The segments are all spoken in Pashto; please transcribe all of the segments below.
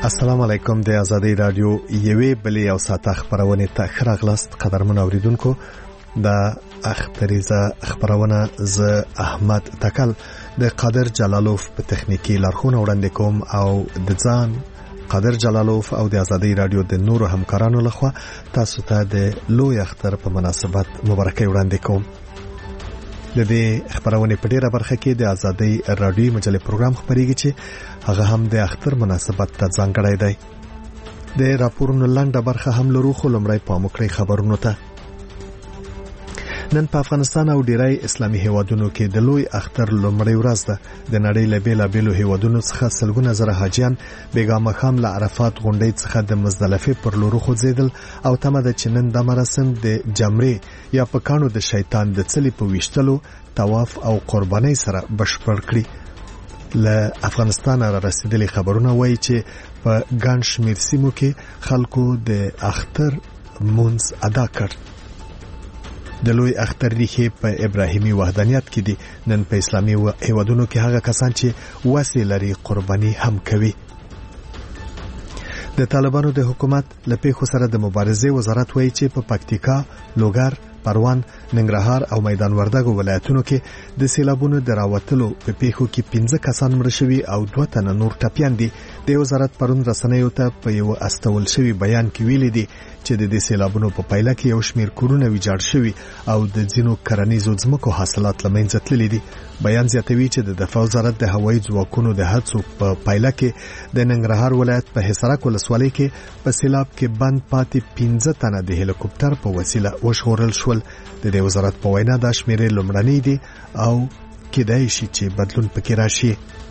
السلام علیکم د آزادۍ رادیو یوې بلې او ساته خبرونه ته خراغلاست قدرمن اوریدونکو د اختریزه خبرونه ز احمد تکل د قادر جلالوف په تخنیکی لارښوونه وړاندې کوم او د ځان قادر جلالوف او د آزادۍ رادیو د نورو همکارانو لخوا تاسو ته د لوی اختر په مناسبت مبارکي وړاندې کوم. د دې خبرونه په ډیره برخه کې د آزادۍ رادیو مجلې پروګرام خبريږي چې هغه هم د اختر مناسبت ته ځانګړی دی. د راپورونو لنډه برخه هم لرو خو لمړی پاموکړی خبرونو ته. نن په افغانستان او ډیری اسلامي هیوادونو کې د لوی اختر لمړی ورځ ده. د نړۍ له بیلابیلو هیوادونو څخه سلګونه زره حاجیان بیګا مخام له عرفات غونډۍ څخه د مزدلفه پر لور خوځیدل او تمه ده چې نن د مراسم د جمرې یا پکانو د شیطان د څلي په ویشتلو طواف او قرباني سره بشپړ کړي. له افغانستان را رسیدلي خبرونه وایي چې په ګڼ شمېر سیمو کې خلکو د اختر مونځ ادا کړ. د لوی اختر ریښې په ابراهیمي وحدانیت کې دي. نن په اسلامي هیوادونو کې هغه کسان چې وسې لري قرباني هم کوي. د طالبانو د حکومت له پیښو سره د مبارزې وزارت وایي چې په پکتیکا، لوګر، پروان، ننګرهار او میدان وردګو ولایتونو کې د سیلابونو د راوتلو په پیښو کې 15 کسان مړ شوي او 2 تنه نور ټپيان دي. د وزارت پرون رسنیو ته په یو استول شوی بیان کې ویلي دي چې د دې سیلابونو په پایله کې یو شمېر کورونه ویجاړ شوي او د ځینو کرنیزو ځمکو حاصلات له منځه تللي دي. بیان زیاتوي چې د دفاع وزارت د هوایي ځواکونو د هڅو په پایله کې د ننګرهار ولایت په حصارک ولسوالۍ کې په سیلاب کې بند پاتې 15 تنه د هلیکوپټر په وسیله وژغورل شول. د دې وزارت په وینا دا شمیرې لومړنۍ دي او کېدای شي چې بدلون پکې راشي.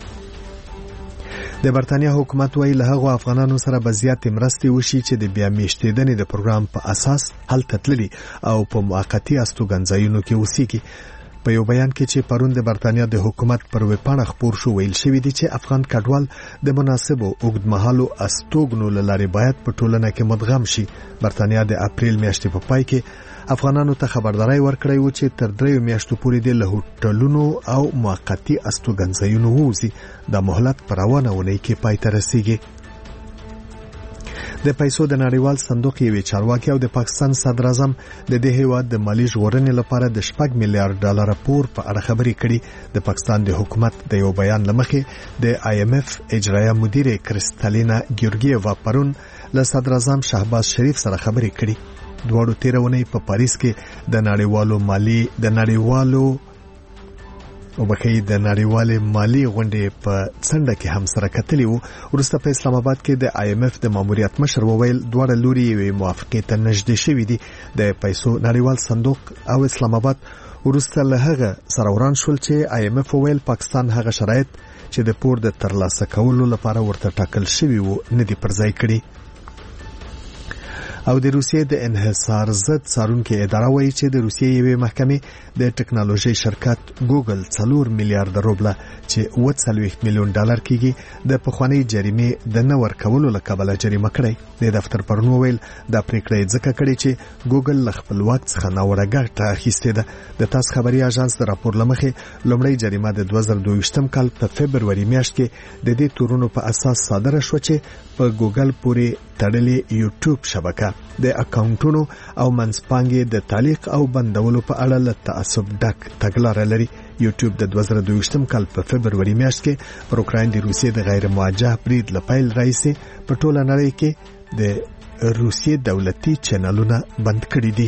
د برتانیا حکومت وایي له هغو افغانانو سره به زیاتې مرستې وشي چې د بیا میشتېدنې د پروګرام په اساس هلته تللي او په موقتي استوګنځایونو کې اوسېږي. په یو بیان کې چې پرون د برتانیا د حکومت پر ویبپاڼه خپور شو ویل شوی دی چې افغان کډوال د مناسبو اوږدمهالو استوګنو له لارې باید په ټولنه کې مدغم شي. برتانیا د اپریل میاشتې په پای کې افغانانو ته خبرداري ورکړی و چې تر 3 میاشتو پورې د هوټلونو او موقتي استوګنځایونو ووزي. د مهلت پر روانه ونې کې پای ته رسیږي. د پیسو د نړیوال صندوق یوې چارواکي او د پاکستان صدر اعظم د دې هیواد د مالی ژغورنې لپاره د 6 میلیارډ ډالر پور په اړه خبرې کړي. د پاکستان د حکومت د یو بیان لمخې د IMF اجرایه مدیر کریستالینا ګیورګیeva پرون له صدر اعظم شهباز شریف سره خبرې کړي. دواړو تیرونې په پاریس کې د نړیوالو مالی غونډې په څنډه کې هم سره کتلې وو. وروسته په اسلام آباد کې د IMF د ماموریت مشر وویل دواړه لوري یوې موافقې ته نږدې شوي دي. د پیسو نړیوال صندوق او اسلام آباد وروسته له هغه سره وران شول چې IMF وویل پاکستان هغه شرایط چې د پور د ترلاسه کولو لپاره ورته ټاکل شوي وو نه دي پرځای کړي. او د روسیې د انحصار ضد څارونکو اداره وایي چې د روسیې یوې محکمې د ټکنالوژي شرکت ګوګل 4 میلیارډ روبله چې 40 میلیون ډالر کېږي د پخوانی جریمې د نه ورکولو له کبله جریمه کړې. د دفتر پرون ویل د پریکړې ځکه کړې چې ګوګل له خپل واک څخه ناوړه ګټه اخیستې ده. د تاس خبري اژانس د راپور لمخې لومړی جریمه د 2022 کال په فبرवरी میاشت کې د دې تورونو په اساس صادره شو چې په ګوګل پورې تړلې یوټیوب شبکه د اکاونټونو او منځپانګې د تعلیق او بندولو په اړه له تعصب ډک تګلاره لري. یوټیوب د 2022 کال په فبرवरी میاشت کې پر اوکراین د روسیې د غیر موجه برید لپاره راځي په ټوله نړۍ کې د روسیې دولتي چینلونه بند کړي دي.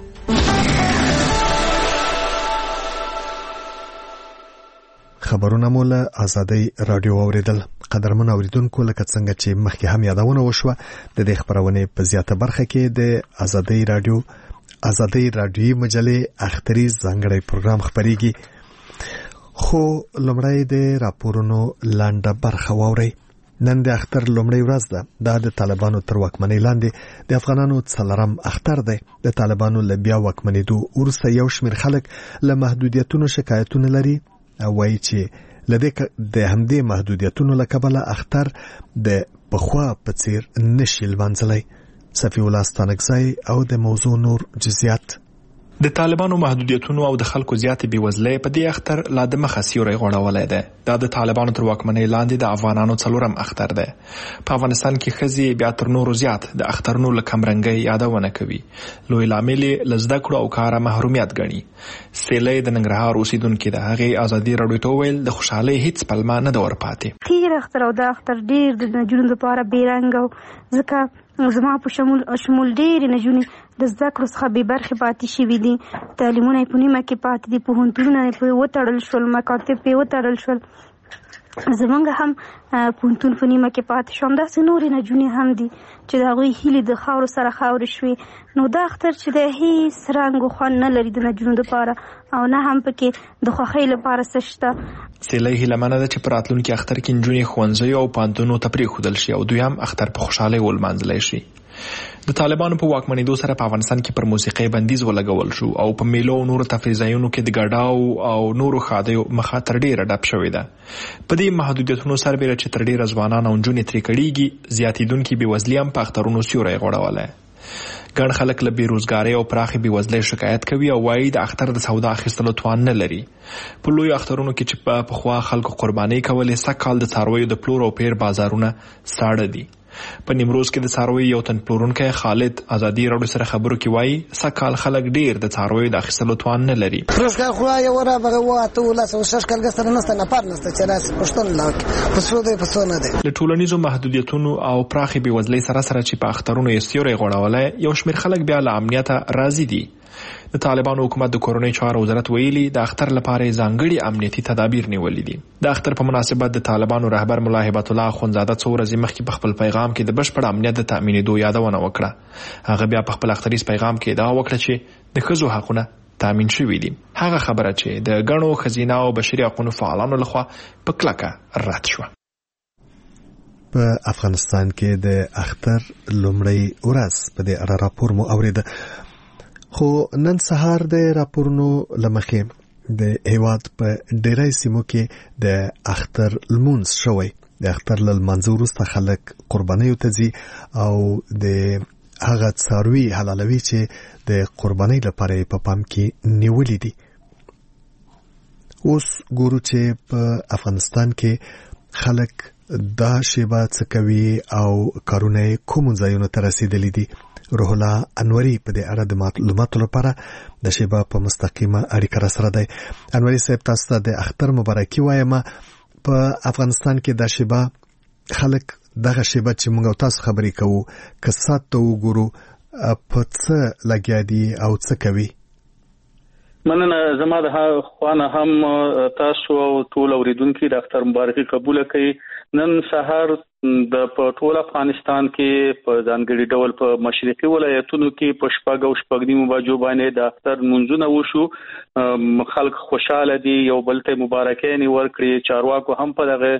خبرونه مو له آزادۍ رادیو اوریدل. قدرمن اوریدونکو لکه څنګه چې مخکې هم یادونه وشوه د دې خبرونه په زیاته برخه کې د آزادۍ رادیو مجلې اختریز ځانګړی پروګرام خبريږي. خو لمړی د راپورونو لنډه برخه واوري. نن د اختر لمړی ورځ ده. دا د طالبانو تر واکمنۍ لاندې د افغانانو څلورم اختر دی. د طالبانو له بیا واکمنېدو وروسته یو شمېر خلک له محدودیتونو شکایتونه لري او وایي چې لدې د همدې محدودیتونو له کبله اختر د پخوا په څیر نشي لمانځلی. صفی الله ستانکزی او د موضوع نور جزئیات. د طالبانو محدودیتونو او د خلکو زیاتې بېوزلۍ په دې اختر لا د مخه سیوری غوړولی دی. دا د طالبانو تر واکمنۍ لاندې د افغانانو څلورم اختر دی. په افغانستان کې ښځې بیا تر نورو زیات د اخترونو له کمرنګۍ یادونه کوي. لوی لامل یې له زده کړو او کاره محرومیت ګڼي. سیلۍ د ننګرهار اوسیدونکې ده. هغې ازادي راډیو ته وویل د خوشحالۍ هیڅ پلمه نه ده ورپاتې. تېر اختر او دا اختر ډېر د نجونو لپاره بېرنګ او ځکه زما په شمول ډېرې نجونې د زده کړو څخه بې برخې پاتې شوي دي. تعلیمونه یې په نیمه کې پاتې دي. پوهنتونونه یې پرې وتړل شول، مکاتب پرې وتړل شول. زمونږ هم پوهنتون په نیمه کې پاتې شو. همداسې نورې نجونې هم دي چې د هغوی هیلې د خاورو سره خاورې شوې. نو دا اختر چې دی هېڅ رنګ و خوند نه لري د نجونو دپاره او نه هم پکې د خوښۍ لپاره څه شته. سیلۍ هیلهمنه ده چې په راتلونکي اختر کې نجونې ښوونځیو او پوهنتونونو ته پرېښودل شي او دوی هم اختر په خوشحالۍ ولمانځلی شي. د طالبانو په واکمنېدو سره په افغانستان کې پر موسیقۍ بندیز ولګول شو او په میلو او نورو تفریح ځایونو کې د ګډاو او نورو ښادیو مخه تر ډېره ډپ شوې ده. په دې محدودیتونو سربیره چې تر ډېره ځوانان او نجونې ترې کړېږي، زیاتېدونکې بېوزلي هم په اخترونو سیوری غوړولی. ګڼ خلک له بېروزګارۍ او پراخې بېوزلۍ شکایت کوي او وایي د اختر د سودا اخیستلو توان نه لري. په لویو اخترونو کې چې په پخوا خلکو قربانۍ کولې، سږ کال د څارویو د پلور او پیر بازارونه ساړه دي. په نیمروز کې د څارویو یو تن پلورونکی خالد ازادي راډیو سره خبرو کې وایي سږ کال خلک ډېر د څارویو د اخیستلو توان نه لري. پروسکا خو یو را بغه واته ولا سوشش کال سره نسته نه پار نسته چې راس پښتون لاک پسو دی پسو نه دی. له ټولنیزو محدودیتونو او پراخې بېوزلۍ سره چې په اخترونو یې سیوری غوړولی، یو شمېر خلک بیا له امنیته راضي دي. د طالبانو حکومت د کورنۍ چارو وزارت ویلي د اختر لپاره ځانګړي امنیتي تدابیر نیولي دي. د اختر په مناسبت د طالبانو رهبر ملا هبت الله اخوندزاده څو ورځې مخکې په خپل پیغام کې د بشپړ امنیت د تأمینېدو یادونه وکړه. هغه بیا په خپل اختریز پیغام کې ادعا وکړه چې د ښځو حقونه تامین شوي دي. هغه خبره چې د ګڼو ښځینه او بشري حقونو فعالانو لخوا په کلکه رد شوه. په افغانستان کې د اختر لومړی ورځ په دې اړه راپور مو اورېده، خو نن سهار د راپورونو لمخې د هیواد په ډېری سیمو کې د اختر لمونځ شوی. د اختر لمانځه وروسته خلک قربانیو ته ځي او د هغه څاروي حلالوي چې د قربانۍ لپاره په پام کې نیولي دي. اوس ګورو چې په افغانستان کې خلک دا شیبه څه کوي او کارونه کوم ځایونو ته رسیدلي دي. روح الله انوري په دې اړه د معلوماتو لپاره د شیبه په مستقیمه اړیکه را سره دی. انوري صاحب، تاسو ته د اختر مبارکي وایم. په افغانستان کې دا شیبه خلک دغه شیبه چې موږ تاسو خبرې کوو که سات ته وګورو په څه لګیا دي او څه کوي؟ مننه. زما د خوانه هم تاسو او ټول اوریدونکو د اختر مبارکي قبول کړئ. نن سهار د ټول افغانستان کې په ځانګړي ډول په مشرقي ولایتونو کې په شپږ نیمو بجو باندې د اختر منځونه وشو. خلک خوشاله دي، یو بل ته مبارکۍ ورکړي. چارواکو هم په دغه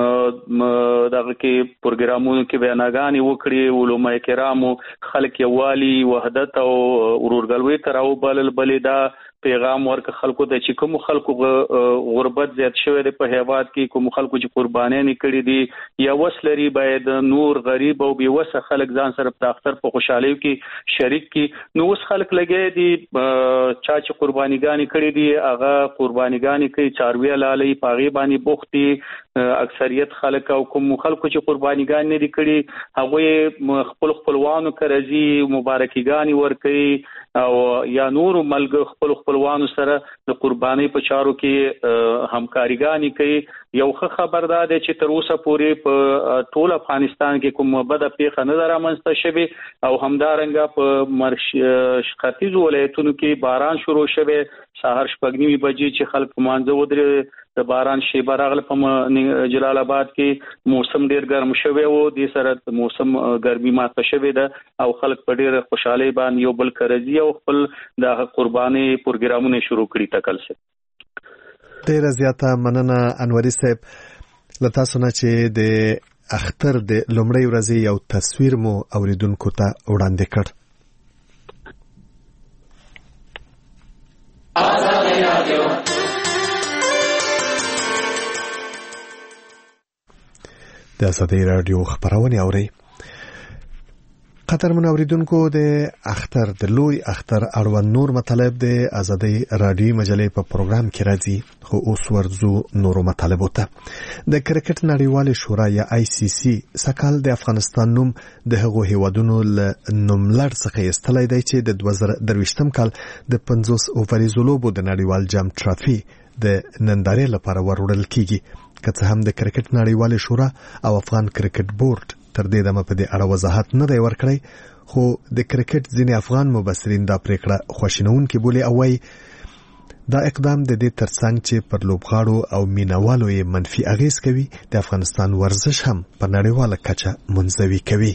کې پروګرامونو کې بیانګانې وکړي. علماء کرامو خلک یووالي، وحدت او ورورګلوي ته راوبلل. بلې دا پیغام ورک خلکو د چې کوم خلکو غربت زیات شوی دی په هیواد کې، کوم خلکو چې قربانۍ نه کړې دي یا وسلري، باید نور غریب او بیوسه خلک ځان سره په اختر په خوشحالۍ کې شریک کی. نو اوس خلک لګي دي چا چې قربانيګانی کړې دي هغه قربانيګانی کوي، څاروي لالي پاغي باندې بوختي. اکثریت خلک او کوم خلکو چې قربانيګان نه دي کړې هغه خپل خپلوانو کرزي مبارکيګانی ورکړي او یا نور ملګر خپلوانو سره د قرباني په چارو کې همکاریګانی کوي. یو خبر ده چې تر اوسه پورې په ټول افغانستان کې کوم بده پیښه نه درامنځته شوی او همدارنګه په ختیځ ولایتونو کې باران شروع شوی. سهار 6:30 بجې چې خلک مانځه ودرې د باران شیبه راغله. په جلال آباد کې موسم ډیر ګرم شوی و، د سره موسم ګرمي ماته شوی ده او خلک په ډیر خوشاله باندې یو بل کرزي او خپل د قرباني پروګرامونه شروع کړي تکل شه. ډیر زیاته مننه انوري صاحب. لته سونه چې د اختر د لومړی ورځې یو تصویر مو اوریدونکو ته وړاندې کړ. د ازادي راډیو خبرونه اوري. قطر منوریدونکو د اختر د لوی اختر اړوند نور مطالب د ازادي رادیو مجلې په پروګرام کې راځي، خو اوس ورځو نورو مطالبو ته. د کرکټ نړیوال شورا یا ICC سکهال د افغانستان نوم د هغو هیوادونو له نوملړ څخه ایستلی دی چې د 2023م کال د 50 اووریزو لوبو د نړیوال جام ټرافي د نندارې لپاره وروړل کیږي. که څه هم د کرکټ نړیوال شورا او افغان کرکټ بورډ تر دې دمه په دې اړه وضاحت نه دی ورکړی، خو د کرکټ ځینې افغان مبصرین دا پریکړه خواشینونکې بولي او وایي دا اقدام د دې ترڅنګ چې پر لوبغاړو او مینوالو یې منفي اغیز کوي، د افغانستان ورزش هم په نړیواله کچه منزوي کوي.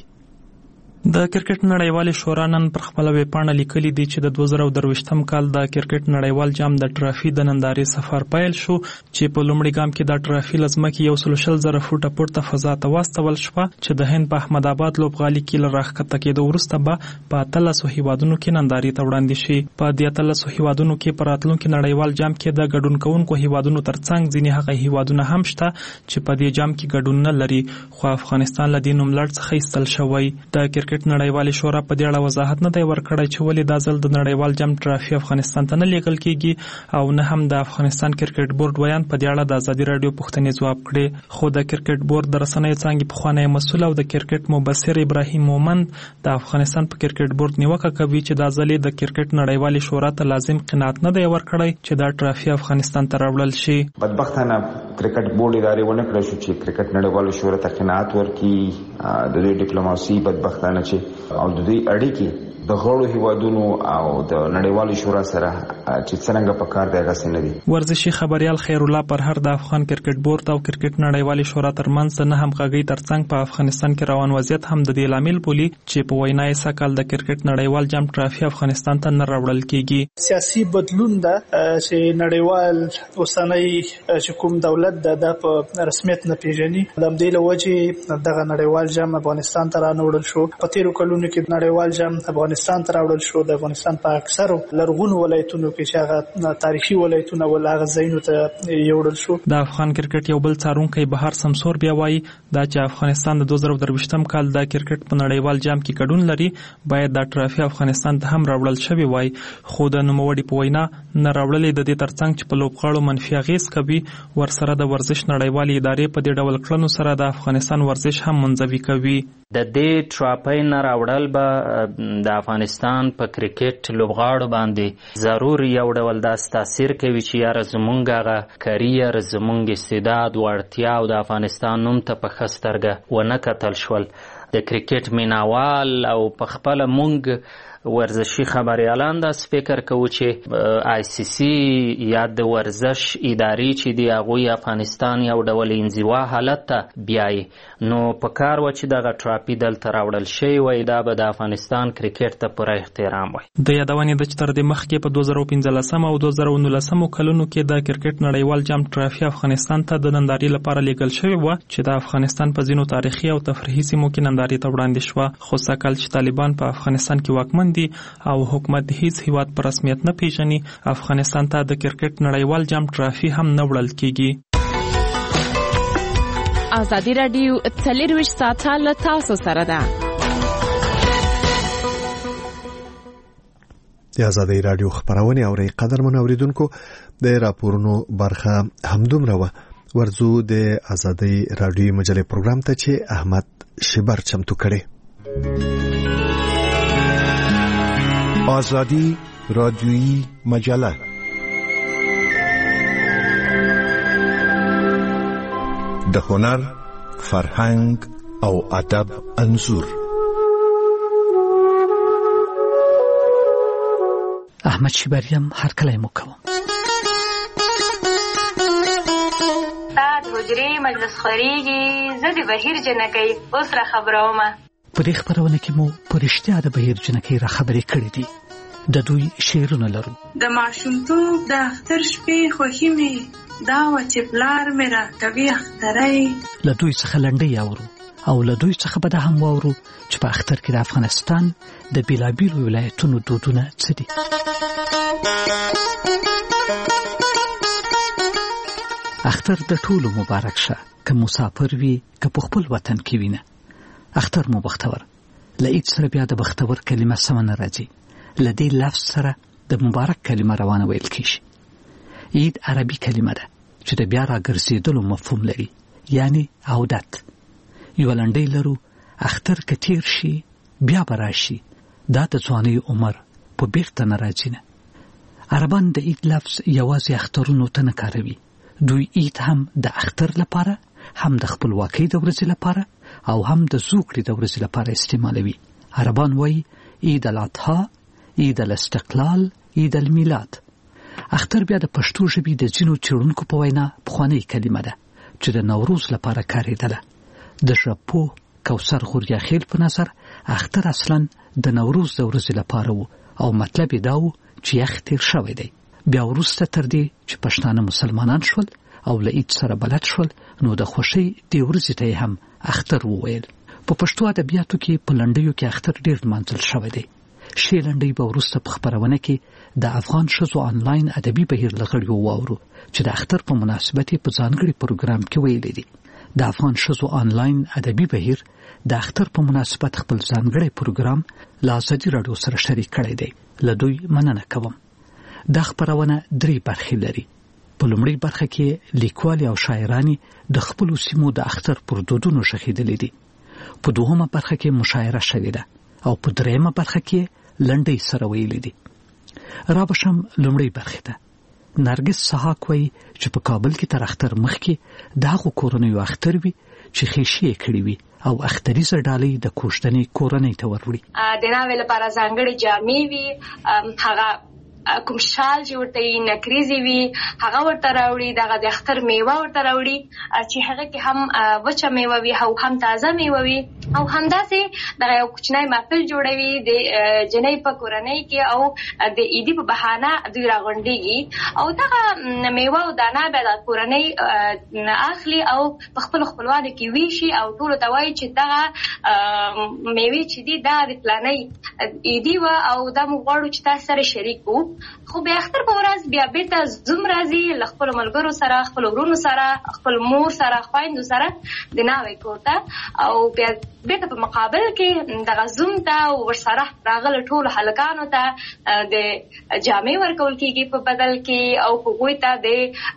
د کرکټ نړیوال شورا نن پر خپل ویب پاڼه لیکلي دي چې د 2023م کال د کرکټ نړیوال جام د ټرافي د نندارې سفر پیل شو، چې په لومړي ګام کې د ټرافي لزمکه 130,000 فوټه پورته فضا ته واستول شوه، چې د هند په احمد آباد لوبغالي کې له راښکته کېدو وروسته به په 13 هیوادونو کې نندارې ته وړاندې شي. په دې 13 هیوادونو کې په راتلونکي نړیوال جام کې د ګډون کوونکو هیوادونو ترڅنګ ځینې هغه هیوادونه هم شته چې په دې جام کې ګډون نه لري، خو افغانستان له دې نوملړ څخه ایستل شوی. د کرکټ نړیوال شورا په دې اړه وضاحت نه دی ورکړی چې ولې دا ځل د نړیوال جام ټرافي افغانستان ته نه لیږل کیږي، او نه هم د افغانستان کرکټ بورډ ویان په دې اړه د ازادي رادیو پوښتنې ځواب کړي. خو د کرکټ بورډ د رسنیو څانګې پخوانی مسؤل او د کرکټ مبصر ابراهیم مومند د افغانستان په کرکټ بورډ نیوکه کوي چې دا ځل د کرکټ نړیوال شورا ته لازم قناعت نه دی ورکړی چې دا ټرافي افغانستان ته راوړل شي. بدبختانه کرکټ بورډ ادارې ونه کړی شو چې کرکټ نړیوال شورا ته قناعت ورکړي. د دې ډیپلوماسي بدبختانه چې او د دې اړیکې د غړو هیوادونو او د نړیوالو شورا سره چې څنګه په کار دی هغه څه نه دي. ورزشي خبريال خیر الله پرهر د افغان کرکټ بورډ او کرکټ نړیوال شورا ترمنځ د نه همغږۍ ترڅنګ په افغانستان کې روان وضعیت هم د دې لامل بولي چې په وینا یې سکهال د کرکټ نړیوال جام ټرافي افغانستان ته نه راوړل کیږي. سیاسي بدلون ده چې نړیوال اوسنۍ چې کوم دولت د په رسمیت نه پیژني، د دې لوجه دغه نړیوال جام افغانستان ته راوړل شو. په تیرو کلونو کې نړیوال جام افغانستان ته راوړل شو. د افغانستان په اکثرو لرغونو ولایتونو کې چې هغه تاریخي ولایتونه ول هغه ځایونو ته یوړل شو. د افغان کرکټ یو بل څارونکی بهار سمسور بیا وایي دا چې افغانستان د 2023م کال د کرکټ په نړیوال جام کې ګډون لري باید دا ټرافي افغانستان ته هم راوړل شوی وای، خو د نوموړي په وینا نه راوړلې د دې ترڅنګ چې په لوبغاړو منفي اغیز کوي، ورسره د ورزش نړیوال ادارې په دې ډول کړنو سره د افغانستان ورزش هم منځوي کوي. د دې ټرافي نه راوړل به د افغانستان په کرکټ لوبغاړو باندې ضرور یو ډول داس تاثیر کوي چې یاره زمونږ هغه کریر، زمونږ استعداد او اړتیا او د افغانستان نوم ته په ښه سترګه ونه کتل شول. د کرکټ مینوال او په خپله مونږ ورزشي خبریالان داسې فکر کوو چې ICC یا د ورزش ادارې چې دی هغوی افغانستان یو ډول انزوا حالت ته بیایي، نو په کار و چې دغه ټرافي دلته راوړل شوی وای، دا به د افغانستان کرکټ ته پوره احترام وای. د یادونې ده چې تر دې مخکې په 2015 او 2019 کلونو کې د کرکټ نړیوال جام ټرافي افغانستان ته د نندارې لپاره لیږل شوی و چې د افغانستان په ځینو تاریخي او تفریحي سیمو کې نندارې ته وړاندې شوه، خو سکهال چې طالبان په افغانستان کې واکمن دي او حکومت هیڅ هیواد په رسمیت نه پیژني، افغانستان ته د کرکټ نړیوال جام ټرافي هم نه وړل کیږي. ازادي رادیو 24 ساعته له تاسو سره ده. د ازادي رادیو خبرونه او قدرمن اوریدونکو د راپورونو برخه همدومره و. ورځو د ازادي رادیو مجلې پروګرام ته چې احمد شبر چمتو کړي. آزادی رادیویی مجله د هنر، فرهنګ او ادب انځور. احمد شبریم هر کله مو کوم. سات حجرې مجلس خوريږي، زه د بهیر جنکۍ اوس را خبرومه. په دې خبرونه کې مو په رښتیا د بهیر جنکۍ را خبرې کړې دي. د دوی شعرونه لرو. د ماشومتوب د اختر شپې خوښي مې دا و چې پلار مې راکوي اخترۍ. له دوی څخه لنډۍ اورو او له دوی څخه به دا هم واورو چې په اختر کې د افغانستان د بیلابیلو ولایتونو دودونه څه دي. اختر د ټولو مبارک شه، که مسافر وي که په خپل وطن کې وینه. اختر مو بختور، لعید سره بیا د بختور کلمه سمه نه راځي. له دې لفظ سره د مبارک کلمه روانه ویل کیږي. عید عربي کلمه ده چې د بیا راګرځېدلو مفهوم لري، یعنی عودت. یو لنډۍ لرو، اختر که تیر شي بیا به راشي، دا د ځوانۍ عمر په بیرته نه راځي نه. عربان د عید لفظ یوازې اخترونو ته نه کاروي. دوی عید هم د اختر لپاره، هم د خپلواکۍ د ورځې لپاره او هم د زوکړې د ورځې لپاره استعمالوي. عربان وایي عید الاضحی، عید الاستقلال، عید المیلاد. اختر بیا د پښتو ژبې د ځینو څېړونکو په وینا پخوانۍ کلمه ده چې د نوروز لپاره کارېدله. د ژبپوه کوثر غوریاخیل په نظر اختر اصلا د نوروز د ورځې لپاره و او مطلب یې دا و چې یخ تیر شوی دی. بیا وروسته تر دې چې پښتانه مسلمانان شول او له عید سره بلد شول، نو د خوښۍ دې ورځې ته هم اختر وویل. په پښتو ادبیاتو کې په لنډیو کې اختر ډېر لمانځل شوی دی. شی لنډۍ به وروسته په خپرونه کې د افغان ښځو آنلاین ادبي بهیر له غړیو واورو چې د اختر په مناسبت په ځانګړي پروګرام کې ویلي دي. د افغان ښځو آنلاین ادبي بهیر د اختر په مناسبت خپل ځانګړی پروګرام له ازادي راډیو سره شریک کړی دی. له دوی مننه کوم. دا خپرونه 3 برخې لري. په لومړۍ برخه کې لیکوالې او شاعرانې د خپلو سیمو د اختر پر دودونو غږېدلې دي. په دوهمه برخه کې مشاعره شوې ده او په درېیمه برخه کې لنډۍ سره ویلې دي. را بشم لومړۍ برخې ته. نرګس سحاق وایي چې په کابل کې تر اختر مخکې د هغو کورنیو اختر وي چې خیشي یې کړي وي او اختریزه ډالۍ د کوژدنې کورنۍ ته وروړي. د ناوې لپاره ځانګړې جامې وي، هغه کوم شال چې ورته نکریزي وي هغه ورته راوړي، دغه د اختر میوه ورته راوړي چې هغه کې هم وچه میوه وي او هم تازه میوه وي، او همداسې دغه یو کوچنی محفل جوړوي د جنۍ په کورنۍ کې او د عیدي په بهانه دوی راغونډېږي او دغه میوه او دانه به د کورنۍ اخلي او په خپلو خپلوانو کې ویشي او ټولو ته وایي چې دغه میوې چې دي دا د فلانۍ عیدي وه او دا موږ غواړو چې تاسو سره شریک وو. خو بیا اختر په ورځ بیا بیرته زوم راځي له خپلو ملګرو سره، خپلو ورونو سره، خپل مور سره، خویندو سره د ناوې کور ته، او بیا بیرته په مقابل کې دغه زوم ته ورسره راغلو ټولو هلکانو ته د جامې ورکول کېږي په بدل کې او هغوی ته د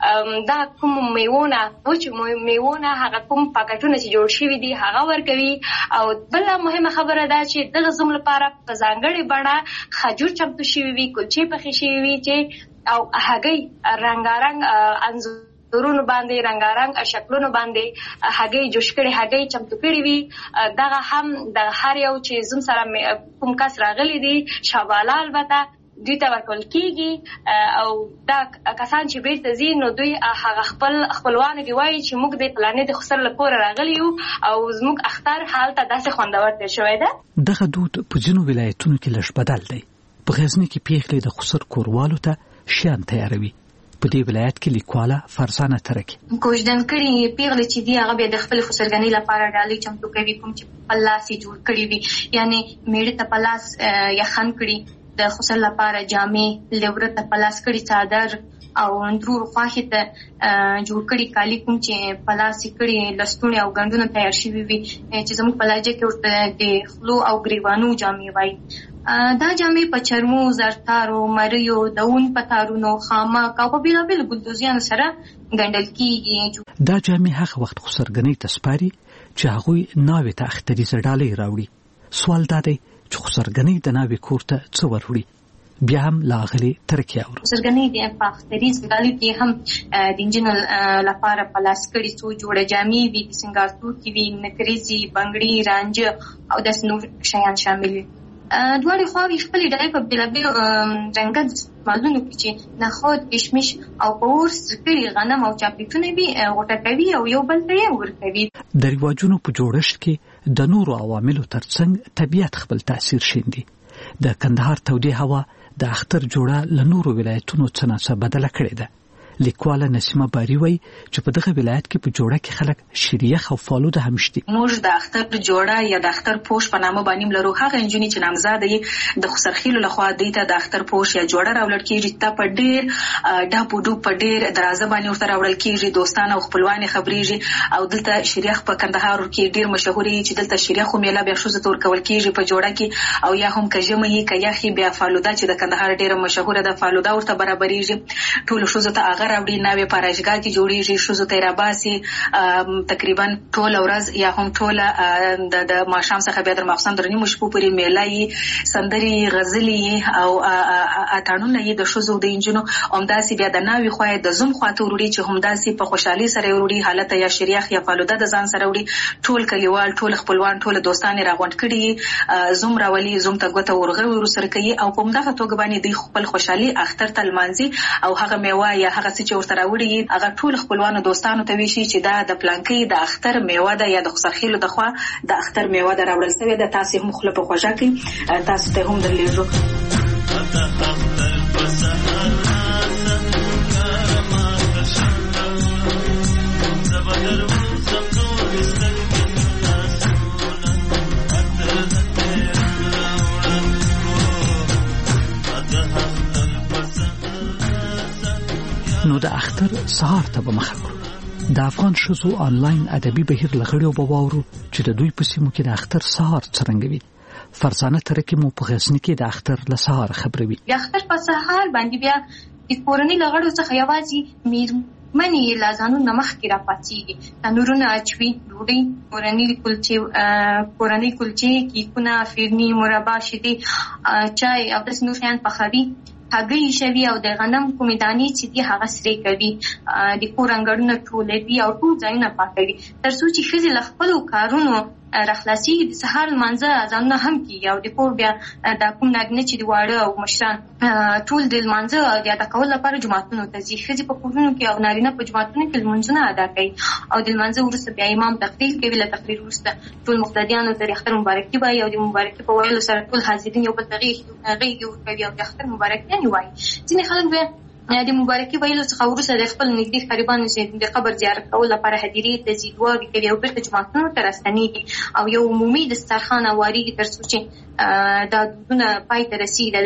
دا کوم میوونه وچو میوونه هغه کوم پاکټونه چې جوړ شوي دي هغه ورکوي. او بله مهمه خبره ده چې دغه زوم لپاره په ځانګړې بڼه خجور چمتو شوي وي، کلچې پخې شوي وي چې او هګۍ رنګارنګ انځورونو باندې رنګارنګ شکلونو باندې هګۍ جوش کړي هګۍ چمتو کړي وي. دغه هم د هر یو چې زوم سره کوم کس راغلی دي شاباله البته دوی ته ورکول کېږي او دا کسان چې بیرته ځي نو دوی هغه خپلوانو کې وایي چې موږ د فلانې د خسر له کوره راغلي یو او زموږ اختر هلته داسې خوندور تېر شوی ده. دغه دود په ځینو ولایتونو کې لږ بدل دی. په غزني کې پیغلې د خسر کوروالو ته شیان تیاروي. په دې ولایت کې لیکواله فرزانه ترکي کوژدن کړي پیغلې چې دي هغه بیا د خپل خسرګنۍ لپاره ډالۍ چمتو کوي، کوم چې په لاس یې جوړ کړي وي، یعنی میړه ته په لاس یخن کړي، د خسر لپاره جامې، لیوره ته په لاس کړي څادر او اندرور خواښې ته جوړ کړي کالي کوم چې په لاس یې کړي لستوڼي او ګنډونه تیار شوي وي چې زموږ په لهجه کې ورته د خلو او ګریوانو جامې وایي. دا جامې په چرمو، زرتارو، مریو، د اون په تارونو، خامک او په بېلابېلو ګلدوزیانو سره ګنډل کېږي. دا جامې هغه وخت خسرګنۍ ته سپاري چې هغوی ناوې ته اختریزه ډالۍ راوړي. سوال دا دی چې خسرګنۍ د ناوې کور ته څه وروړي؟ بیا هم لاغلي ترکي اورو. خسرګنۍ د په اختریز ډالۍ کې هم د انجینو لپاره په لاس کړي څو جوړه جامې وي، د سینګار توکي وي، نکریزې، بنګړي، رانجه او داسې نور شیان شامل وي. دواړې خواوې خپلې ډالۍ په بېلابېلو رنګه مالونو کې چې نخود، کشمش او په ورس کړي غنم او چاکلیټونه وي غوټه کوي او یو بل ته یې ورکوي. د رواجونو په جوړښت کې د نورو عواملو ترڅنګ طبیعت خپل تاثیر شیندي. د کندهار تودې هوا د اختر جوړه له نورو ولایتونو څخه بدله کړې ده. لیکواله نسیمه باری وایي چې په دغه ولایت کې په جوړه کې خلک شریخ او فالوده هم شته. موږ د اختر جوړه یا د اختر پوش په نامه باندې لرو. هغه انجونی چې نامزاد دي د خسرخیلو لخوا دوی ته د اختر پوش یا جوړه راوړل کیږي. ته په ډېر ډاپو ډوب په ډېر درازه باندې ورته راوړل کیږي. دوستان او خپلوان خبرېږي او دلته شریخ په کندهار کې ډېر مشهور دي چې دلته شریخ میله بیا شوزه تور کول کیږي په جوړه کې او یا هم کجمه یې کیاخي بیا فالوده چې د کندهار ډېر مشهور ده فالوده ورته برابرېږي. ټول شوزه ته هغه راوړي ناوې پاراشګا کې جوړیږي. شوزه ته راباسي تقریبا ټول ورځ یا هم ټول د ماښام څخه بیا تر ماخستن درنی مشپو پورې میله یې سندري غزلي او اتانونه یې د شوزو د انجنو همداسې بیا د ناوې خو د زوم خواته وروړي چې همداسې په خوشحالي سره وروړي حالت یا شریخ یا فالوده د ځان سره وروړي. ټول کلیوال ټول خپلوان ټول دوستان راغونډ کړي زوم راولي زوم ته ګوته ورغوي ورسره کوي او په همدغه توګه باندې د خپل خوشحالي اختر ته لمانځي او هغه میوه یا هغه څه چې ورته راوړي هغه ټول خپلوانو دوستانو ته ویشي چې دا د پلانکي د اختر میوه ده یا د خسرخیلو د خوا د اختر میوه ده راوړل شوې ده. تاسو هم خپل په خوښه کې تاسو ته هم درلیږو. نو د اختر سهار ته به مخه کړو. د افغان ښځو آنلاین ادبي بهیر له غړیو به واورو چې د دوی په سیمو کې د اختر سهار څرنګه وي. فرزانه ترکي مو په غزني کې د اختر له سهار خبروي. د اختر په سهار باندې بیا د کورنۍ له غړو څخه یوازې میرمنې له ځانونو مخکې راپاڅېږي. تنورونه اچوي ډوډۍ کورنۍ کلچې کیکونه فرني مربا شیدې چای او داسې نور شیان پخوي. هګۍ شوي او د غنم کومې دانې چې دي هغه سرې کوي. د کور انګړونه ټولوي او ټول ځایونه پاکوي تر څو چې ښځې له خپلو کارونو راخلاصېږي. د سهار لمانځه اذانونه هم کېږي او د کور بیا دا کوم نارینه چې د واړه او مشران ټول د لمانځه د ادا کولو لپاره جوماتونو ته ځي. ښځې په کورونو کې او نارینه په جوماتونو کې لمونځونه ادا کوي او د لمانځه وروسته بیا امام تقریر کوي. له تقریر وروسته ټول مقتدیانو ته د اختر مبارکي وایي او د مبارکي په ویلو سره ټول حاضرین یو بل ته غېږې ورکوي او د اختر مبارکیانې وایي. ځینې خلک بیا د مبارکي ویلو څخه وروسته د خپل نږدې قریبانو چې د قبر زیارت کولو لپاره هدیرې ته ځي دعاوې کوي او بېرته جوماتونو ته راستنېږي او یو عمومي دسترخوان هوارېږي تر څو چې دا دودونه پای ته رسېږي.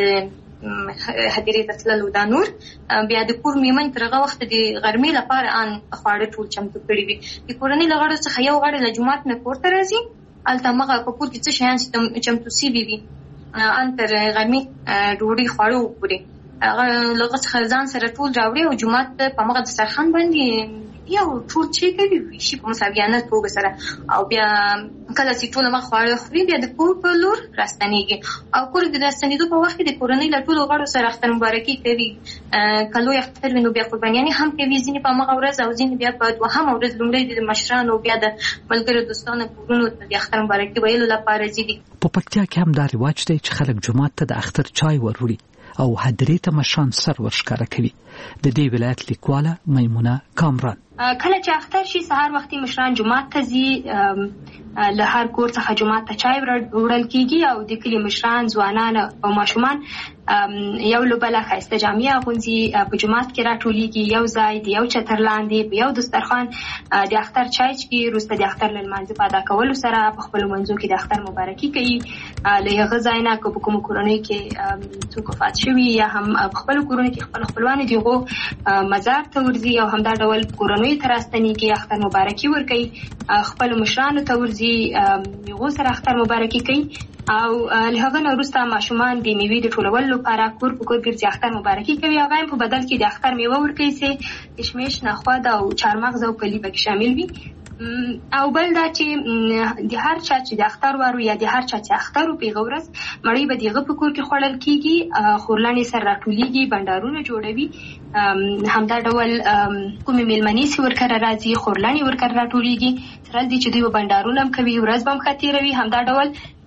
هدیرې ته تللو دا نور بیا د کور میرمنې تر هغه وخته د غرمې لپاره ان خواړه ټول چمتو کړي وي. د کورنۍ له غړو څخه یو غړی له جومات نه کور ته راځي. هلته همغه په کور کې څه شیان چې چمتو سوي وي ان تر غرمې ډوډۍ خواړه وخوري. هغه لږ څه ځان سره ټول راوړي او جومات په مغه دسترخوان باندې یو ټول چې کوي شي په مساویانه توګه سره او بیا کله چې ټول مغه خواړه خوري بیا د کور په لور راستنېږي او کور د راستنېدو په وخت کې د کورنۍ له ټولو غړو سره اختر مبارکي کوي. کله یو اختر وینو بیا قربانیانې هم کوي. ځینې په مغه ورځ او ځینې بیا په دوهمه ورځ لومړی د مشرانو بیا د ملګرو دوستانو کورونو ته د اختر مبارکي ویلو لپاره ځي. په پکتیا کې هم دا رواج دی چې خلک جومات ته د اختر چای وروړي او هدیرې ته مشران سر ورښکاره کوي. د دې ولایت لیکواله میمونه کامران کله چې اختر شي سهار وختي مشران جومات ته ځي. له هر کور څخه جومات ته چای وړل کیږي او د کلي مشران ځوانان او ماشومان یو له بله ښایسته جامې اغوندي په جومات کې راټولیږي یو ځای د یو چتر لاندې په یو دسترخوان د اختر چای څښي. وروسته د اختر له لمانځه په ادا کولو سره په خپلو منځو کې د اختر مبارکي کوي. له هغه ځای نه که په کومو کورنیو کې څوک وفات شوي یا هم په خپلو کورونو کې خپل خپلوان د هغو مزار ته ورځي او همدا ډول کورنیو ته راستنېږي اختر مبارکي ورکوي. خپلو مشرانو ته ورځي هغو سره اختر مبارکي کوي او له هغه نه وروسته ماشومان د میوې د ټولولو لپاره کور په کور ګرځي اختر مبارکي کوي. هغه هم په بدل کې د اختر میوه ورکوي چې کشمش نخود او چارمغز او کلي پکې شامل وي. او بل دا چې د هر چا چې د اختر وارو یا د هر چا چې اختر په غورس مړی به دغه په کور کې خوړل کیږي. خورلانې سره راټولیږي بندارونه جوړوي. همدا ډول کومې میلمنې چې ورکره راځي خورلانې ورکره راټولیږي سره دي چې دوی بندارونه هم کوي ورځ به هم ختیروي. همدا ډول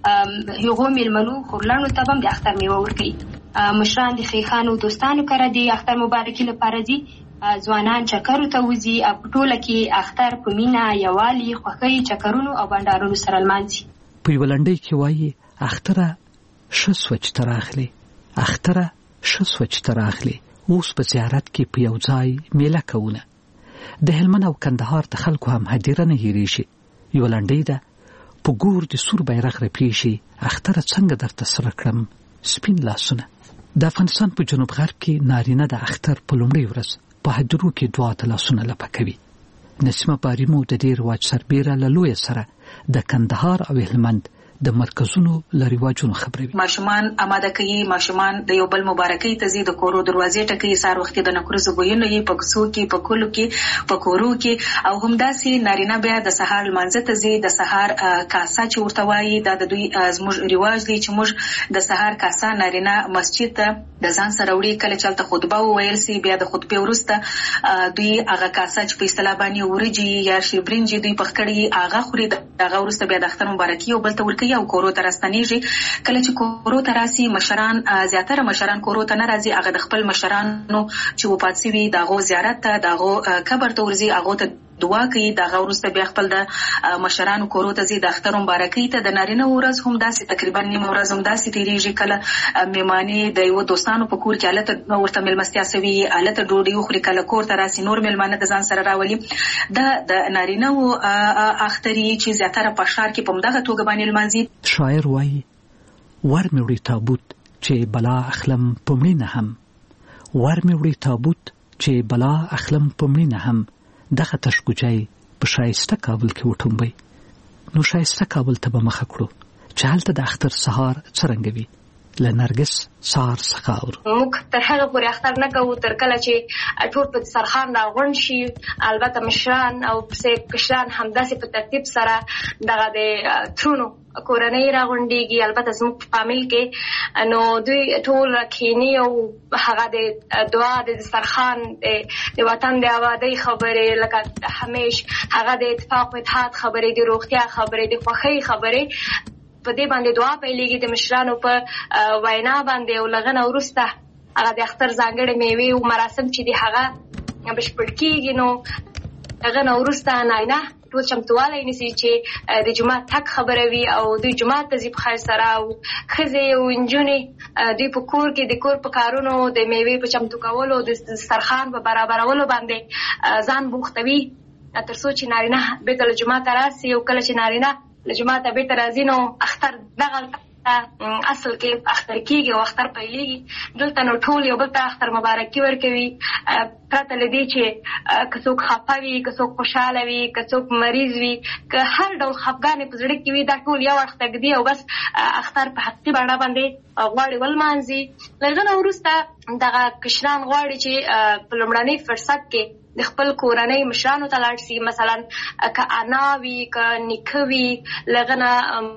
هغو میلمنو خورلانو ته هم د اختر میوه ورکوي. مشران د خیخانو دوستانو کره د اختر مبارکي لپاره ځي. ځوانان چکرو ته وځي او په ټوله کې اختر په مینه یووالي خوښۍ چکرونو او بندارونو سره لمانځي. په یوه لنډۍ کې وایي اختره ښه سوه چې ته راغلې اختره ښه سوه چې ته راغلې اوس په زیارت کې په یو ځای میله کوونه. د هلمند او کندهار د خلکو هم هدیره نه هېرېږي. یو لنډۍ ده: په ګور د سور بیرغ رپېږي، اختره څنګه درته سره کړم سپین لاسونه. د افغانستان په جنوب غرب کې نارینه د اختر په لومړۍ ورځ په هدیرو کې دعا ته لاسونه لپه کوي. نسیمه باریمو د دې رواج سربیره له لویه سره د کندهار او هلمند د مرکزونو له رواجونو خبروي. ماشومان آماده کوي، ماشومان د یو بل مبارکۍ ته ځي، د کورو دروازې ټکوي، سهار وختي د نکریزو بویونه یې په کوڅو کې، په کلو کې، په کورو کې، او همداسې نارینه بیا د سهار لمانځه ته ځي. د سهار کاسه چې ورته وایي، دا د دوی زموږ رواج دی چې موږ د سهار کاسه نارینه مسجد ته د ځان سره وړي. کله چې هلته خطبه وویل سي، بیا د خطبې وروسته دوی هغه کاسه چې په اصطلاح باندې ورجې یا شیربرنجې دوی پخ کړي هغه خوري. هغه وروسته بیا د اختر مبارکي یو بل ته ورکوي او کورو ته راستنېږي. کله چې کورو ته راسي، مشران زیاتره مشران کورو ته نه راځي، هغه د خپل مشرانو چې وفات سوي د هغو زیارت ته، د هغو قبر ته ورځي، هغو ته دعا کوي. د هغه وروسته بیا خپل د مشرانو کورو ته ځي د اختر مبارکۍ ته. د نارینه ورځ هم داسې تقریبا نیمه ورځ هم داسې تېرېږي. کله مېلمانې د یو دوستانو په کور کې هلته ورته مېلمستیا سوي، هلته ډوډۍ وخوري، کله کور ته راسي نور مېلمانه د ځان سره راولي. دا د نارینه اختري چې زیاتره په ښار کې په همدغه توګه باندې لمانځي. شاعر وایي: ور مې وړي تابوت چې بلا اخلم په مړینه هم، ور مې وړي تابوت چې بلا اخلم په مړینه هم، دغه تشکوجای په شایسته کابل کې وټومبئ. نو شایسته کابل ته به مخه کړو چې هلته د اختر سهار څرنګه وي. له نرګس سهار څخه اورو. موږ تر هغه پورې اختر نه کوو تر کله چې ټول په دسترخوان راغونډ شي. البته مشران او پسې کشران همداسې په ترتیب سره دغه د ترونو کورنۍ راغونډېږي. البته زموږ په فامیل کې نو دوی ټول کښېني او هغه د دعا د دسترخوان د وطن د آبادۍ خبرې، لکه همیش هغه د اتفاق و اتحاد خبرې، د روغتیا خبرې، د خوښۍ خبرې، په دې باندې دعا پیلېږي د مشرانو په وینا باندې. او لغه نه وروسته هغه د اختر ځانګړې میوې او مراسم چې دي هغه بشپړ کېږي. نو هغه نه وروسته نارینه ټول چمتووالی نیسي چې د جومات تګ خبره وي او دوی جومات ته ځي په خیر سره. او ښځې او نجونې دوی په کور کې د کور په کارونو، د میوې په چمتو کولو، د دسترخوان په برابرولو باندې ځان بوختوي تر څو چې نارینه بېرته له جومات راسي. او کله چې نارینه له جوماته بېرته راځي نو اختر دغلته اصل کې اختر کېږي او اختر پیلېږي. دلته نو ټول یو بل ته اختر مبارکي ورکوي، پرته له دې چې که څوک خفه وي، که څوک خوشحاله وي، که څوک مریض وي، که هر ډول خفګانې په زړه کې وي، دا ټول یو اړخ ته ږدي او بس اختر په حقیقي بڼه باندې غواړي ولمانځي. له هغه نه وروسته دغه کشران غواړي چې په لومړني فرصت کې د خپل کورنۍ مشرانو ته لاړ شي. مثلا که انا وي، که نیکه وي، له هغه نه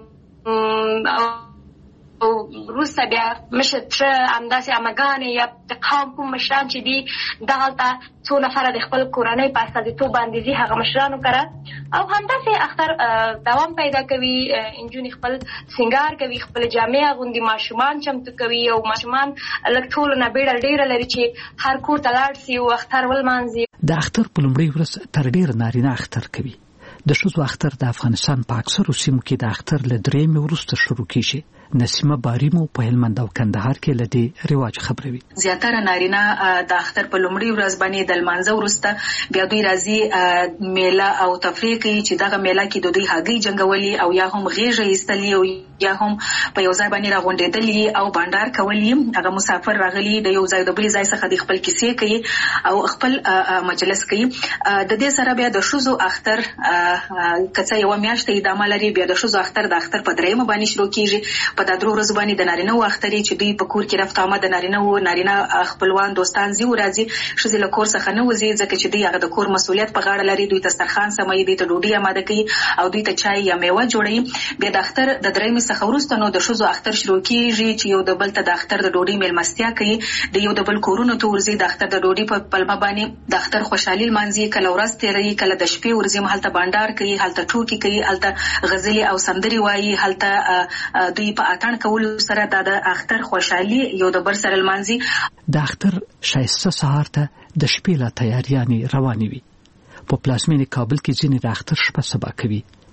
او وروسته بیا مشر تره، همداسې عمهګانې یا د قوم کوم مشران چې دي دغلته څو نفره د خپل کورنۍ په استازیتوب باندې ځي هغه مشرانو کره. او همداسې اختر دوام پیدا کوي. نجونې خپل سینګار کوي، خپل جامې اغوندي، ماشومان چمتو کوي. او ماشومان لږ ټولو نه بیړه ډېره لري چې هر کور ته لاړ شي او اختر ولمانځي. د اختر په لومړۍ ورځ تر ډېره نارینه اختر کوي. د ښځو اختر د افغانستان په اکثرو سیمو کې د اختر له درېیمې وروسته شروع کېږي. نسیمه باریمو په هلمند او کندهار کې له دې رواج خبروي. زیاتره نارینه د اختر په لومړۍ ورځ باندې د لمانځه وروسته بیا دوی راځي میله او تفریح کوي چې دغه میله کې د دوی هګۍ جنګولي او یا هم غېږه ایستلي او یا هم په یو ځای باندې راغونډېدلي او بانډار کولی. هغه مسافر راغلي د یو ځای د بل ځای څخه د خپل کیسې کوي او خپل مجلس کوي. د دې سره بیا د ښځو اختر که څه یوه میاشت ادامه لري، بیا د ښځو اختر د اختر په درېیمه باندې شروع کېږي. په دا درو ورځو باندې د نارینه و اختري چې دوی په کور کې رفت آمد د نارینه خپلوان دوستان ځي او راځي. ښځې له کور څخه نه وځي ځکه چې دوی هغه د کور مسؤلیت په غاړه لري. دوی ته دسترخوان سموي، دوی ته ډوډۍ اماده کوي او دوی ته چای یا میوه جوړوي. بیا د اختر د درېیمې څخه وروسته نو د ښځو اختر شروع کېږي چې یو د بل ته د اختر د ډوډۍ میلمستیا کوي، د یو د بل کورونو ته ورځي، د اختر د ډوډۍ په پلمه باندې د اختر خوشحالي لمانځي. کله ورځ تېروي، کله د شپې ورځي، هلته بانډار کوي، هلته ټوکې کوي، هلته غزلې او سندرې وایي، هلته دوی په اتڼ کولو سره د اختر خوشحالي یو د بل سره لمانځي. د اختر ښایسته سهار ته د شپې لا تیاریانې روانې وي. په پلازمینې کابل کې ځینې د اختر شپه سبا کوي،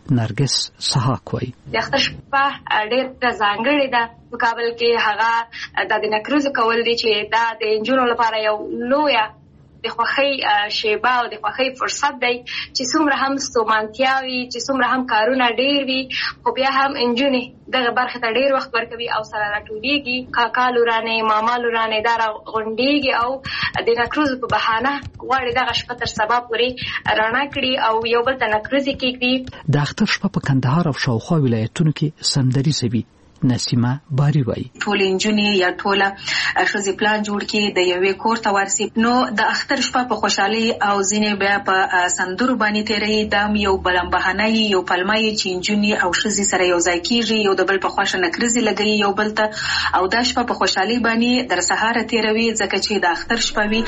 نرګس سحاق وایي د اختر شپه ډېر ځانګړې ده په کابل کې. هغه د نکریزو کول دي چې دا د نجونو لپاره یو لویه د خوښۍ شیبه او د خوښۍ فرصت دی چې څومره هم ستومانتیا وي، چې څومره هم کارونه ډېر وي، خو بیا هم نجونې دغه برخې ته ډېر وخت ورکوي او سره راټولېږي. کاکا لورانې، ماما لورانې دا راغونډېږي او د نکریزو په بهانه غواړي دغه شپه تر سبا پورې رڼا کړي او یو بل ته نکریزې کېږدي. د اختر شپه په کندهار او شاوخوا ولایتونو کې سندریزه وي. نسیمه باری وایي ټول انجونې یا ټوله ښځې پلان جوړ کړي د یوې کور ته ورسي، نو د اختر شپه په خوشحالۍ او ځینې بیا په سندرو باندې تېروي. دا یو بلنبهانه یو پلمه چې انجونې او ښځې سره یو ځای کېږي، یو د بل په خوښه نکریزې لګوي یو بل ته، او دا شپه په خوشحالۍ باندې در سهاره تېروي ځکه چې د اختر شپه وي.